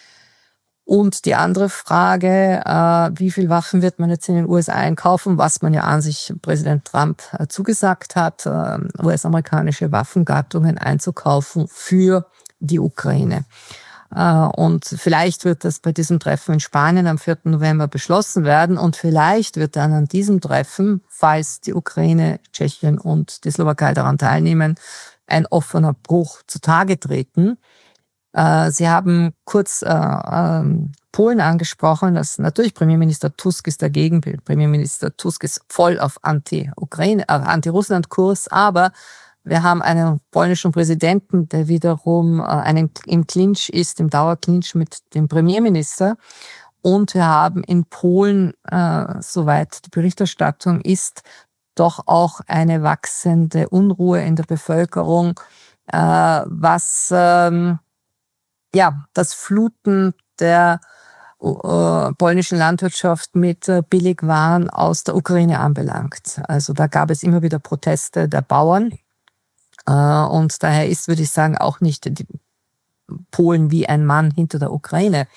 Und die andere Frage, äh, wie viel Waffen wird man jetzt in den U S A einkaufen, was man ja an sich Präsident Trump äh, zugesagt hat, äh, U S-amerikanische Waffengattungen einzukaufen für die Ukraine. Äh, und vielleicht wird das bei diesem Treffen in Spanien am vierten November beschlossen werden und vielleicht wird dann an diesem Treffen, falls die Ukraine, Tschechien und die Slowakei daran teilnehmen, ein offener Bruch zutage treten. Sie haben kurz äh, ähm, Polen angesprochen. Das natürlich Premierminister Tusk ist dagegen. Premierminister Tusk ist voll auf Anti-Ukraine, äh, Anti-Russland-Kurs. Aber wir haben einen polnischen Präsidenten, der wiederum äh, einen, im Clinch ist, im Dauerclinch mit dem Premierminister. Und wir haben in Polen, äh, soweit die Berichterstattung ist, doch auch eine wachsende Unruhe in der Bevölkerung, äh, was ähm, ja, das Fluten der äh, polnischen Landwirtschaft mit äh, Billigwaren aus der Ukraine anbelangt. Also da gab es immer wieder Proteste der Bauern. Äh, und daher ist, würde ich sagen, auch nicht die Polen wie ein Mann hinter der Ukraine.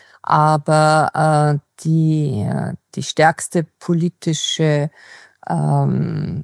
Aber äh, die, äh, die stärkste politische ähm,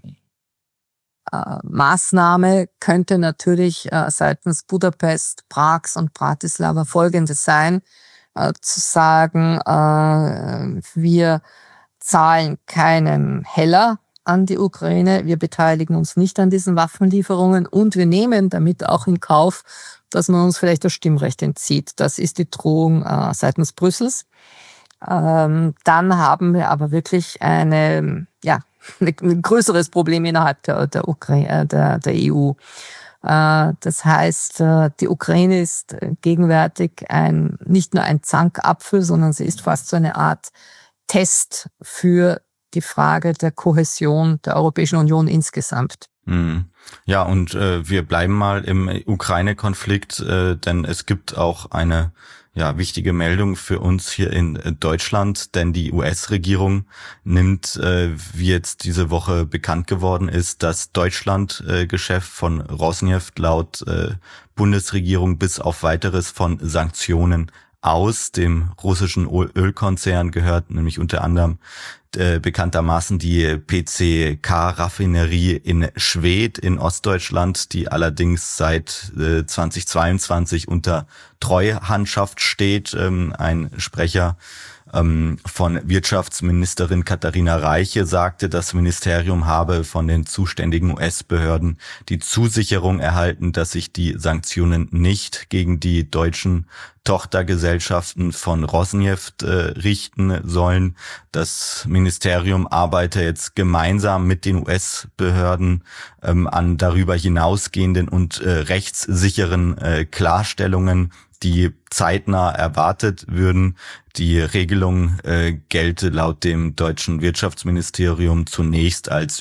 Maßnahme könnte natürlich äh, seitens Budapest, Prags und Bratislava folgendes sein, äh, zu sagen, äh, wir zahlen keinen Heller an die Ukraine, wir beteiligen uns nicht an diesen Waffenlieferungen und wir nehmen damit auch in Kauf, dass man uns vielleicht das Stimmrecht entzieht. Das ist die Drohung äh, seitens Brüssels. Ähm, dann haben wir aber wirklich eine, ja, ein größeres Problem innerhalb der, der, Ukraine, der, der E U. Das heißt, die Ukraine ist gegenwärtig ein, nicht nur ein Zankapfel, sondern sie ist fast so eine Art Test für die Frage der Kohäsion der Europäischen Union insgesamt. Ja, und äh, wir bleiben mal im Ukraine-Konflikt, äh, denn es gibt auch eine ja wichtige Meldung für uns hier in Deutschland, denn die U S-Regierung nimmt, äh, wie jetzt diese Woche bekannt geworden ist, das Deutschland-Geschäft äh, von Rosneft laut äh, Bundesregierung bis auf weiteres von Sanktionen aus. Dem russischen Ölkonzern gehört nämlich unter anderem äh, bekanntermaßen die P C K-Raffinerie in Schwedt in Ostdeutschland, die allerdings seit äh, zweitausendzweiundzwanzig unter Treuhandschaft steht. Ähm, ein Sprecher ähm, von Wirtschaftsministerin Katharina Reiche sagte, das Ministerium habe von den zuständigen U S-Behörden die Zusicherung erhalten, dass sich die Sanktionen nicht gegen die deutschen Tochtergesellschaften von Rosneft äh, richten sollen. Das Ministerium arbeite jetzt gemeinsam mit den U S-Behörden ähm, an darüber hinausgehenden und äh, rechtssicheren äh, Klarstellungen die zeitnah erwartet würden. Die Regelung äh, gelte laut dem deutschen Wirtschaftsministerium zunächst als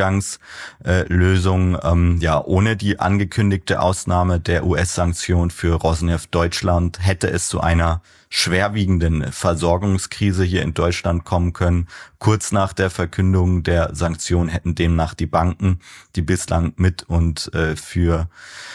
Übergangslösung, äh, ähm, ja, ohne die angekündigte Ausnahme der U S-Sanktion für Rosneft Deutschland hätte es zu einer schwerwiegenden Versorgungskrise hier in Deutschland kommen können. Kurz nach der Verkündung der Sanktion hätten demnach die Banken, die bislang mit und äh, für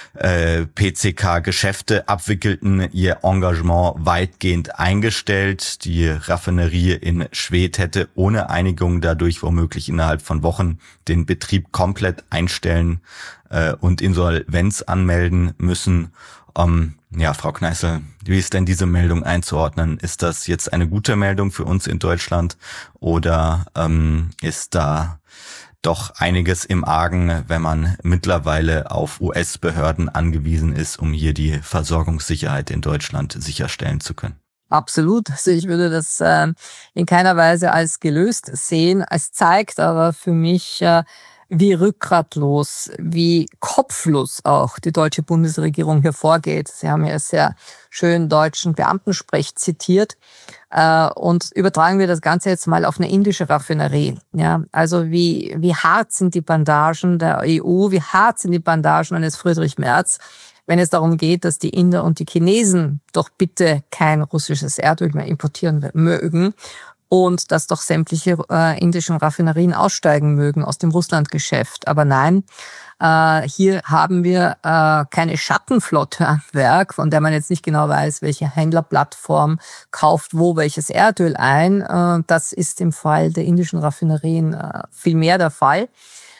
äh, P C K Geschäfte abwickelten, ihr Engagement weitgehend eingestellt. Die Raffinerie in Schwedt hätte ohne Einigung dadurch womöglich innerhalb von Wochen den Betrieb komplett einstellen äh, und Insolvenz anmelden müssen. Um, ja, Frau Kneißl, wie ist denn diese Meldung einzuordnen? Ist das jetzt eine gute Meldung für uns in Deutschland oder ähm, ist da doch einiges im Argen, wenn man mittlerweile auf U S-Behörden angewiesen ist, um hier die Versorgungssicherheit in Deutschland sicherstellen zu können? Absolut. Also ich würde das äh, in keiner Weise als gelöst sehen. Es zeigt aber für mich, äh, wie rückgratlos, wie kopflos auch die deutsche Bundesregierung hier vorgeht. Sie haben ja sehr schön deutschen Beamtensprech zitiert. Äh, und übertragen wir das Ganze jetzt mal auf eine indische Raffinerie. Ja, also wie, wie hart sind die Bandagen der E U, wie hart sind die Bandagen eines Friedrich Merz, wenn es darum geht, dass die Inder und die Chinesen doch bitte kein russisches Erdöl mehr importieren mögen. Und dass doch sämtliche äh, indischen Raffinerien aussteigen mögen aus dem Russlandgeschäft. Aber nein, äh, hier haben wir äh, keine Schattenflotte am Werk, von der man jetzt nicht genau weiß, welche Händlerplattform kauft wo welches Erdöl ein. Äh, das ist im Fall der indischen Raffinerien äh, viel mehr der Fall.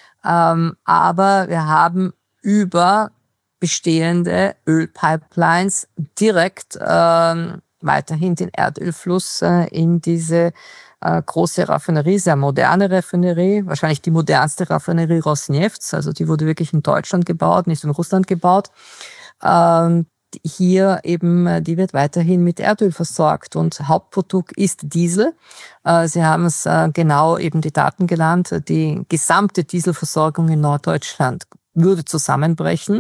Ähm, aber wir haben über bestehende Ölpipelines direkt ähm, weiterhin den Erdölfluss äh, in diese äh, große Raffinerie, sehr moderne Raffinerie, wahrscheinlich die modernste Raffinerie Rosnefts, also die wurde wirklich in Deutschland gebaut, nicht in Russland gebaut. Ähm, hier eben, die wird weiterhin mit Erdöl versorgt und Hauptprodukt ist Diesel. Äh, Sie haben es äh, genau eben die Daten genannt, die gesamte Dieselversorgung in Norddeutschland würde zusammenbrechen.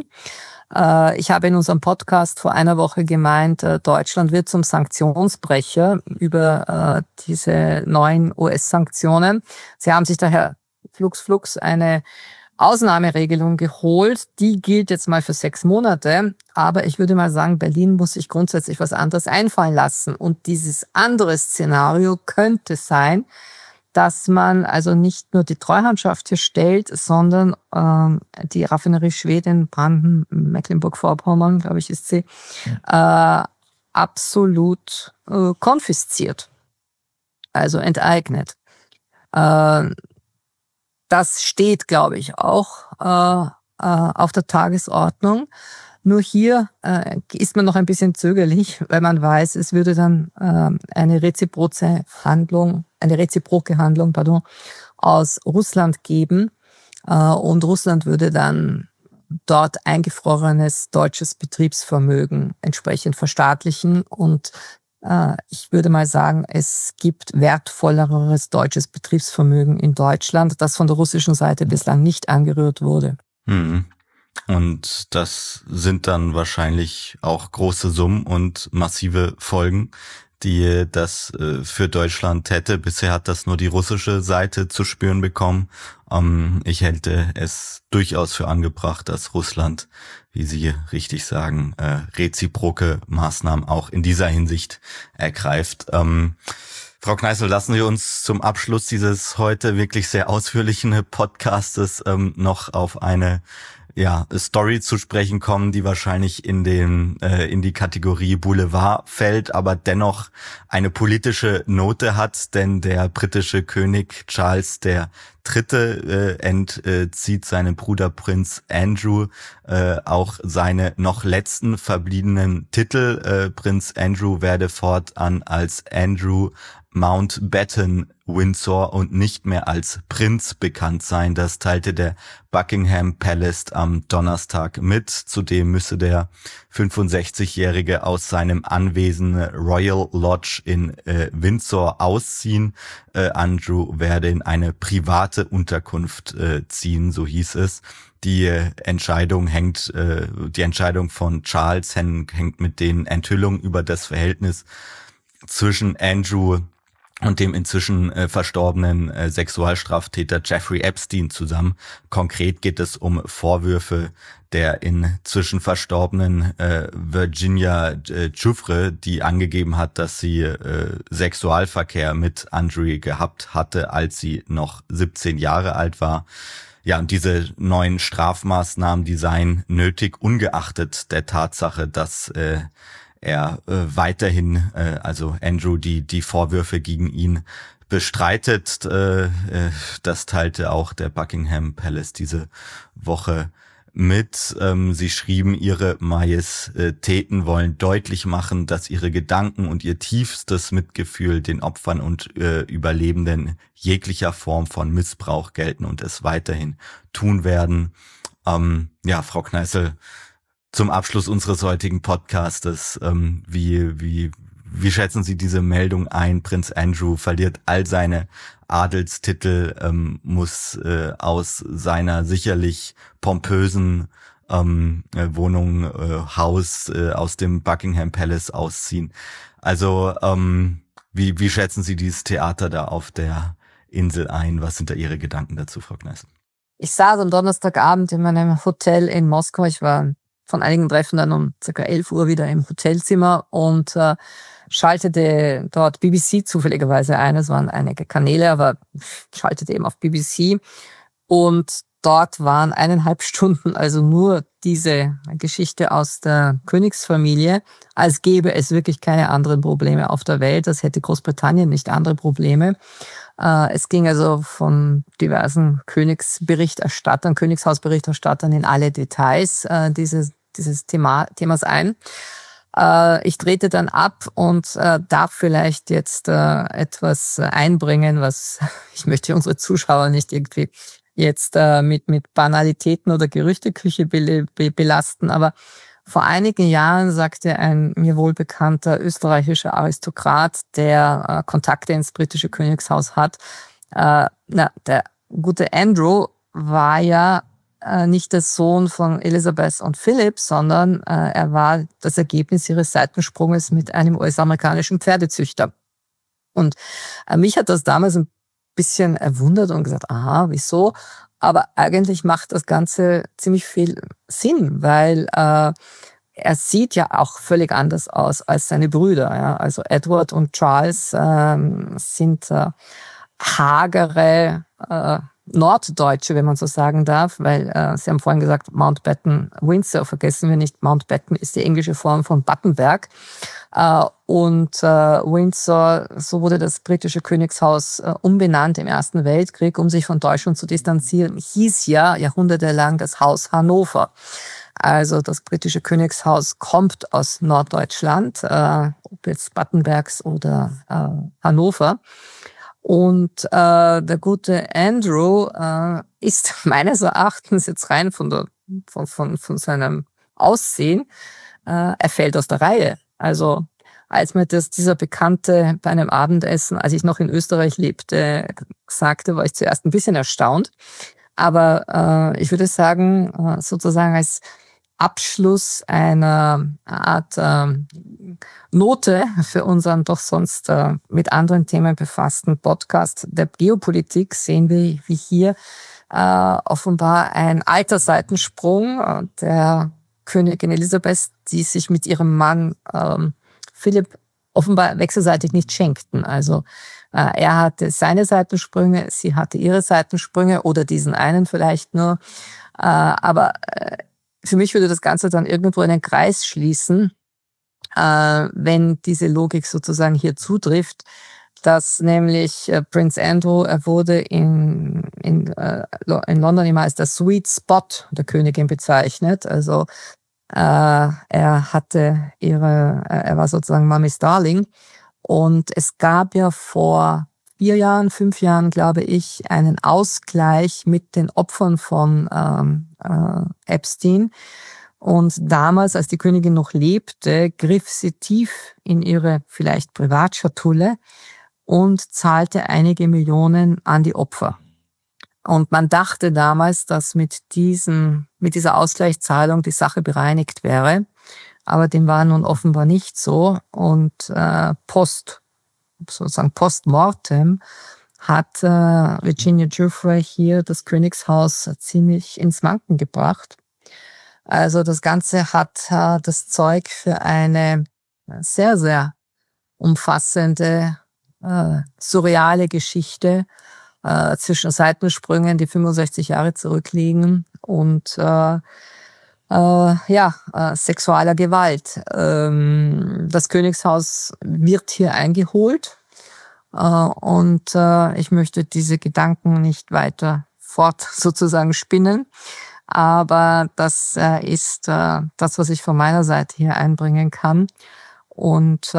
Ich habe in unserem Podcast vor einer Woche gemeint, Deutschland wird zum Sanktionsbrecher über diese neuen U S-Sanktionen. Sie haben sich daher flugs flugs eine Ausnahmeregelung geholt. Die gilt jetzt mal für sechs Monate. Aber ich würde mal sagen, Berlin muss sich grundsätzlich was anderes einfallen lassen. Und dieses andere Szenario könnte sein, dass man also nicht nur die Treuhandschaft hier stellt, sondern ähm, die Raffinerie Schwedt in Branden, Mecklenburg-Vorpommern, glaube ich, ist sie, äh, absolut äh, konfisziert, also enteignet. Äh, das steht, glaube ich, auch äh, äh, auf der Tagesordnung. Nur hier äh, ist man noch ein bisschen zögerlich, weil man weiß, es würde dann äh, eine reziproke Handlung, eine reziproke Handlung, pardon, aus Russland geben äh, und Russland würde dann dort eingefrorenes deutsches Betriebsvermögen entsprechend verstaatlichen und äh, ich würde mal sagen, es gibt wertvolleres deutsches Betriebsvermögen in Deutschland, das von der russischen Seite bislang nicht angerührt wurde. Mhm. Und das sind dann wahrscheinlich auch große Summen und massive Folgen, die das äh, für Deutschland hätte. Bisher hat das nur die russische Seite zu spüren bekommen. Ähm, ich hätte es durchaus für angebracht, dass Russland, wie Sie richtig sagen, äh, reziproke Maßnahmen auch in dieser Hinsicht ergreift. Ähm, Frau Kneißl, lassen Sie uns zum Abschluss dieses heute wirklich sehr ausführlichen Podcastes ähm, noch auf eine ja, Story zu sprechen kommen, die wahrscheinlich in den äh, in die Kategorie Boulevard fällt, aber dennoch eine politische Note hat, denn der britische König Charles der Dritte äh, entzieht seinem Bruder Prinz Andrew äh, auch seine noch letzten verbliebenen Titel. Äh, Prinz Andrew werde fortan als Andrew Mountbatten Windsor und nicht mehr als Prinz bekannt sein. Das teilte der Buckingham Palace am Donnerstag mit. Zudem müsse der fünfundsechzigjährige aus seinem Anwesen Royal Lodge in äh, Windsor ausziehen. Äh, Andrew werde in eine private Unterkunft äh, ziehen, so hieß es. Die Entscheidung hängt, äh, die Entscheidung von Charles hängt mit den Enthüllungen über das Verhältnis zwischen Andrew und dem inzwischen äh, verstorbenen äh, Sexualstraftäter Jeffrey Epstein zusammen. Konkret geht es um Vorwürfe der inzwischen verstorbenen äh, Virginia äh, Giuffre, die angegeben hat, dass sie äh, Sexualverkehr mit Andrew gehabt hatte, als sie noch siebzehn Jahre alt war. Ja, und diese neuen Strafmaßnahmen, die seien nötig, ungeachtet der Tatsache, dass äh, er äh, weiterhin, äh, also Andrew, die die Vorwürfe gegen ihn bestreitet. Äh, äh, das teilte auch der Buckingham Palace diese Woche mit. Ähm, sie schrieben, ihre Majestäten wollen deutlich machen, dass ihre Gedanken und ihr tiefstes Mitgefühl den Opfern und äh, Überlebenden jeglicher Form von Missbrauch gelten und es weiterhin tun werden. Ähm, ja, Frau Kneißl, zum Abschluss unseres heutigen Podcastes, ähm, wie, wie, wie schätzen Sie diese Meldung ein? Prinz Andrew verliert all seine Adelstitel, ähm, muss äh, aus seiner sicherlich pompösen ähm, äh, Wohnung, äh, Haus äh, aus dem Buckingham Palace ausziehen. Also ähm, wie, wie schätzen Sie dieses Theater da auf der Insel ein? Was sind da Ihre Gedanken dazu, Frau Kneißl? Ich saß am Donnerstagabend in meinem Hotel in Moskau. Ich war von einigen Treffen dann um circa elf Uhr wieder im Hotelzimmer und äh, schaltete dort B B C zufälligerweise ein. Es waren einige Kanäle, aber schaltete eben auf B B C. Und dort waren eineinhalb Stunden also nur diese Geschichte aus der Königsfamilie, als gäbe es wirklich keine anderen Probleme auf der Welt. Das hätte Großbritannien nicht andere Probleme. Äh, es ging also von diversen Königsberichterstattern, Königshausberichterstattern in alle Details äh, dieses, dieses Thema, Themas ein. Äh, ich drehte dann ab und äh, darf vielleicht jetzt äh, etwas einbringen, was ich möchte unsere Zuschauer nicht irgendwie jetzt äh, mit mit Banalitäten oder Gerüchteküche be, be, belasten, aber vor einigen Jahren sagte ein mir wohlbekannter österreichischer Aristokrat, der äh, Kontakte ins britische Königshaus hat, äh, na, der gute Andrew war ja äh, nicht der Sohn von Elizabeth und Philip, sondern äh, er war das Ergebnis ihres Seitensprunges mit einem U S-amerikanischen Pferdezüchter. Und äh, mich hat das damals ein bisschen erwundert und gesagt, aha, wieso? Aber eigentlich macht das Ganze ziemlich viel Sinn, weil äh, er sieht ja auch völlig anders aus als seine Brüder. Ja? Also Edward und Charles ähm, sind äh, hagere äh, Norddeutsche, wenn man so sagen darf, weil äh, Sie haben vorhin gesagt, Mountbatten, Windsor, vergessen wir nicht, Mountbatten ist die englische Form von Battenberg. Uh, und uh, Windsor, so wurde das britische Königshaus uh, umbenannt im Ersten Weltkrieg, um sich von Deutschland zu distanzieren, hieß ja jahrhundertelang das Haus Hannover. Also das britische Königshaus kommt aus Norddeutschland, uh, ob jetzt Battenbergs oder uh, Hannover. Und uh, der gute Andrew uh, ist meines Erachtens jetzt rein von, der, von, von, von seinem Aussehen, uh, er fällt aus der Reihe. Also als mir das dieser Bekannte bei einem Abendessen, als ich noch in Österreich lebte, sagte, war ich zuerst ein bisschen erstaunt. Aber äh, ich würde sagen, äh, sozusagen als Abschluss einer Art äh, Note für unseren doch sonst äh, mit anderen Themen befassten Podcast der Geopolitik sehen wir, wie hier äh, offenbar ein alter Seitensprung äh, der Königin Elisabeth, die sich mit ihrem Mann ähm, Philipp offenbar wechselseitig nicht schenkten. Also äh, er hatte seine Seitensprünge, sie hatte ihre Seitensprünge oder diesen einen vielleicht nur. Äh, aber äh, für mich würde das Ganze dann irgendwo einen Kreis schließen, äh, wenn diese Logik sozusagen hier zutrifft, dass nämlich äh, Prince Andrew, er wurde in, in, äh, in London immer als der Sweet Spot der Königin bezeichnet. Also äh, er hatte ihre, äh, er war sozusagen Mammys Darling. Und es gab ja vor vier Jahren, fünf Jahren, glaube ich, einen Ausgleich mit den Opfern von ähm, äh, Epstein. Und damals, als die Königin noch lebte, griff sie tief in ihre vielleicht Privatschatulle und zahlte einige Millionen an die Opfer. Und man dachte damals, dass mit diesem, mit dieser Ausgleichszahlung die Sache bereinigt wäre. Aber dem war nun offenbar nicht so. Und äh, post, sozusagen postmortem hat äh, Virginia Giuffre hier das Königshaus ziemlich ins Wanken gebracht. Also das Ganze hat äh, das Zeug für eine sehr, sehr umfassende, äh, surreale Geschichte äh, zwischen Seitensprüngen, die fünfundsechzig Jahre zurückliegen, und äh, äh, ja, äh, sexualer Gewalt. Ähm, das Königshaus wird hier eingeholt, äh, und äh, ich möchte diese Gedanken nicht weiter fort sozusagen spinnen. Aber das äh, ist äh, das, was ich von meiner Seite hier einbringen kann. Und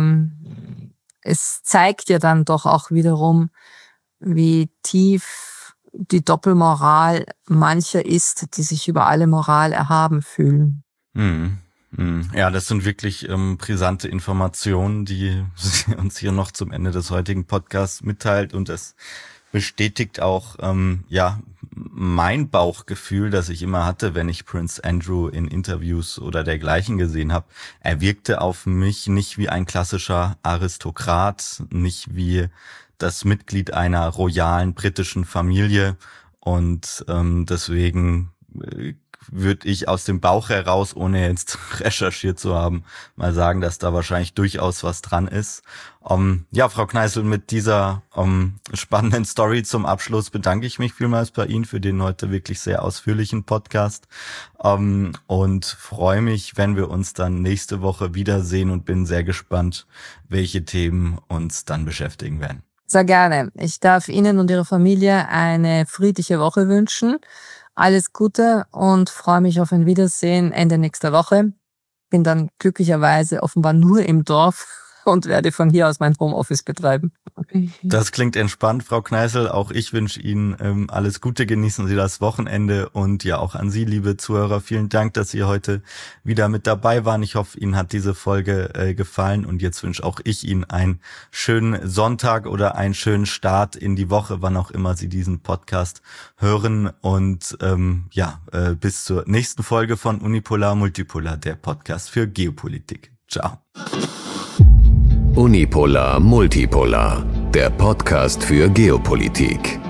ähm, es zeigt ja dann doch auch wiederum, wie tief die Doppelmoral mancher ist, die sich über alle Moral erhaben fühlen. Hm. Ja, das sind wirklich ähm, brisante Informationen, die sie uns hier noch zum Ende des heutigen Podcasts mitteilt, und das bestätigt auch ähm, ja mein Bauchgefühl, das ich immer hatte, wenn ich Prince Andrew in Interviews oder dergleichen gesehen habe. Er wirkte auf mich nicht wie ein klassischer Aristokrat, nicht wie das Mitglied einer royalen britischen Familie, und ähm, deswegen äh, würde ich aus dem Bauch heraus, ohne jetzt recherchiert zu haben, mal sagen, dass da wahrscheinlich durchaus was dran ist. Um, ja, Frau Kneißl, mit dieser um, spannenden Story zum Abschluss bedanke ich mich vielmals bei Ihnen für den heute wirklich sehr ausführlichen Podcast, um, und freue mich, wenn wir uns dann nächste Woche wiedersehen, und bin sehr gespannt, welche Themen uns dann beschäftigen werden. Sehr gerne. Ich darf Ihnen und Ihrer Familie eine friedliche Woche wünschen. Alles Gute und freue mich auf ein Wiedersehen Ende nächster Woche. Bin dann glücklicherweise offenbar nur im Dorf und werde von hier aus mein Homeoffice betreiben. Das klingt entspannt, Frau Kneißl. Auch ich wünsche Ihnen ähm, alles Gute, genießen Sie das Wochenende, und ja auch an Sie, liebe Zuhörer, vielen Dank, dass Sie heute wieder mit dabei waren. Ich hoffe, Ihnen hat diese Folge äh, gefallen, und jetzt wünsche auch ich Ihnen einen schönen Sonntag oder einen schönen Start in die Woche, wann auch immer Sie diesen Podcast hören, und ähm, ja, äh, bis zur nächsten Folge von Unipolar Multipolar, der Podcast für Geopolitik. Ciao. Unipolar Multipolar, der Podcast für Geopolitik.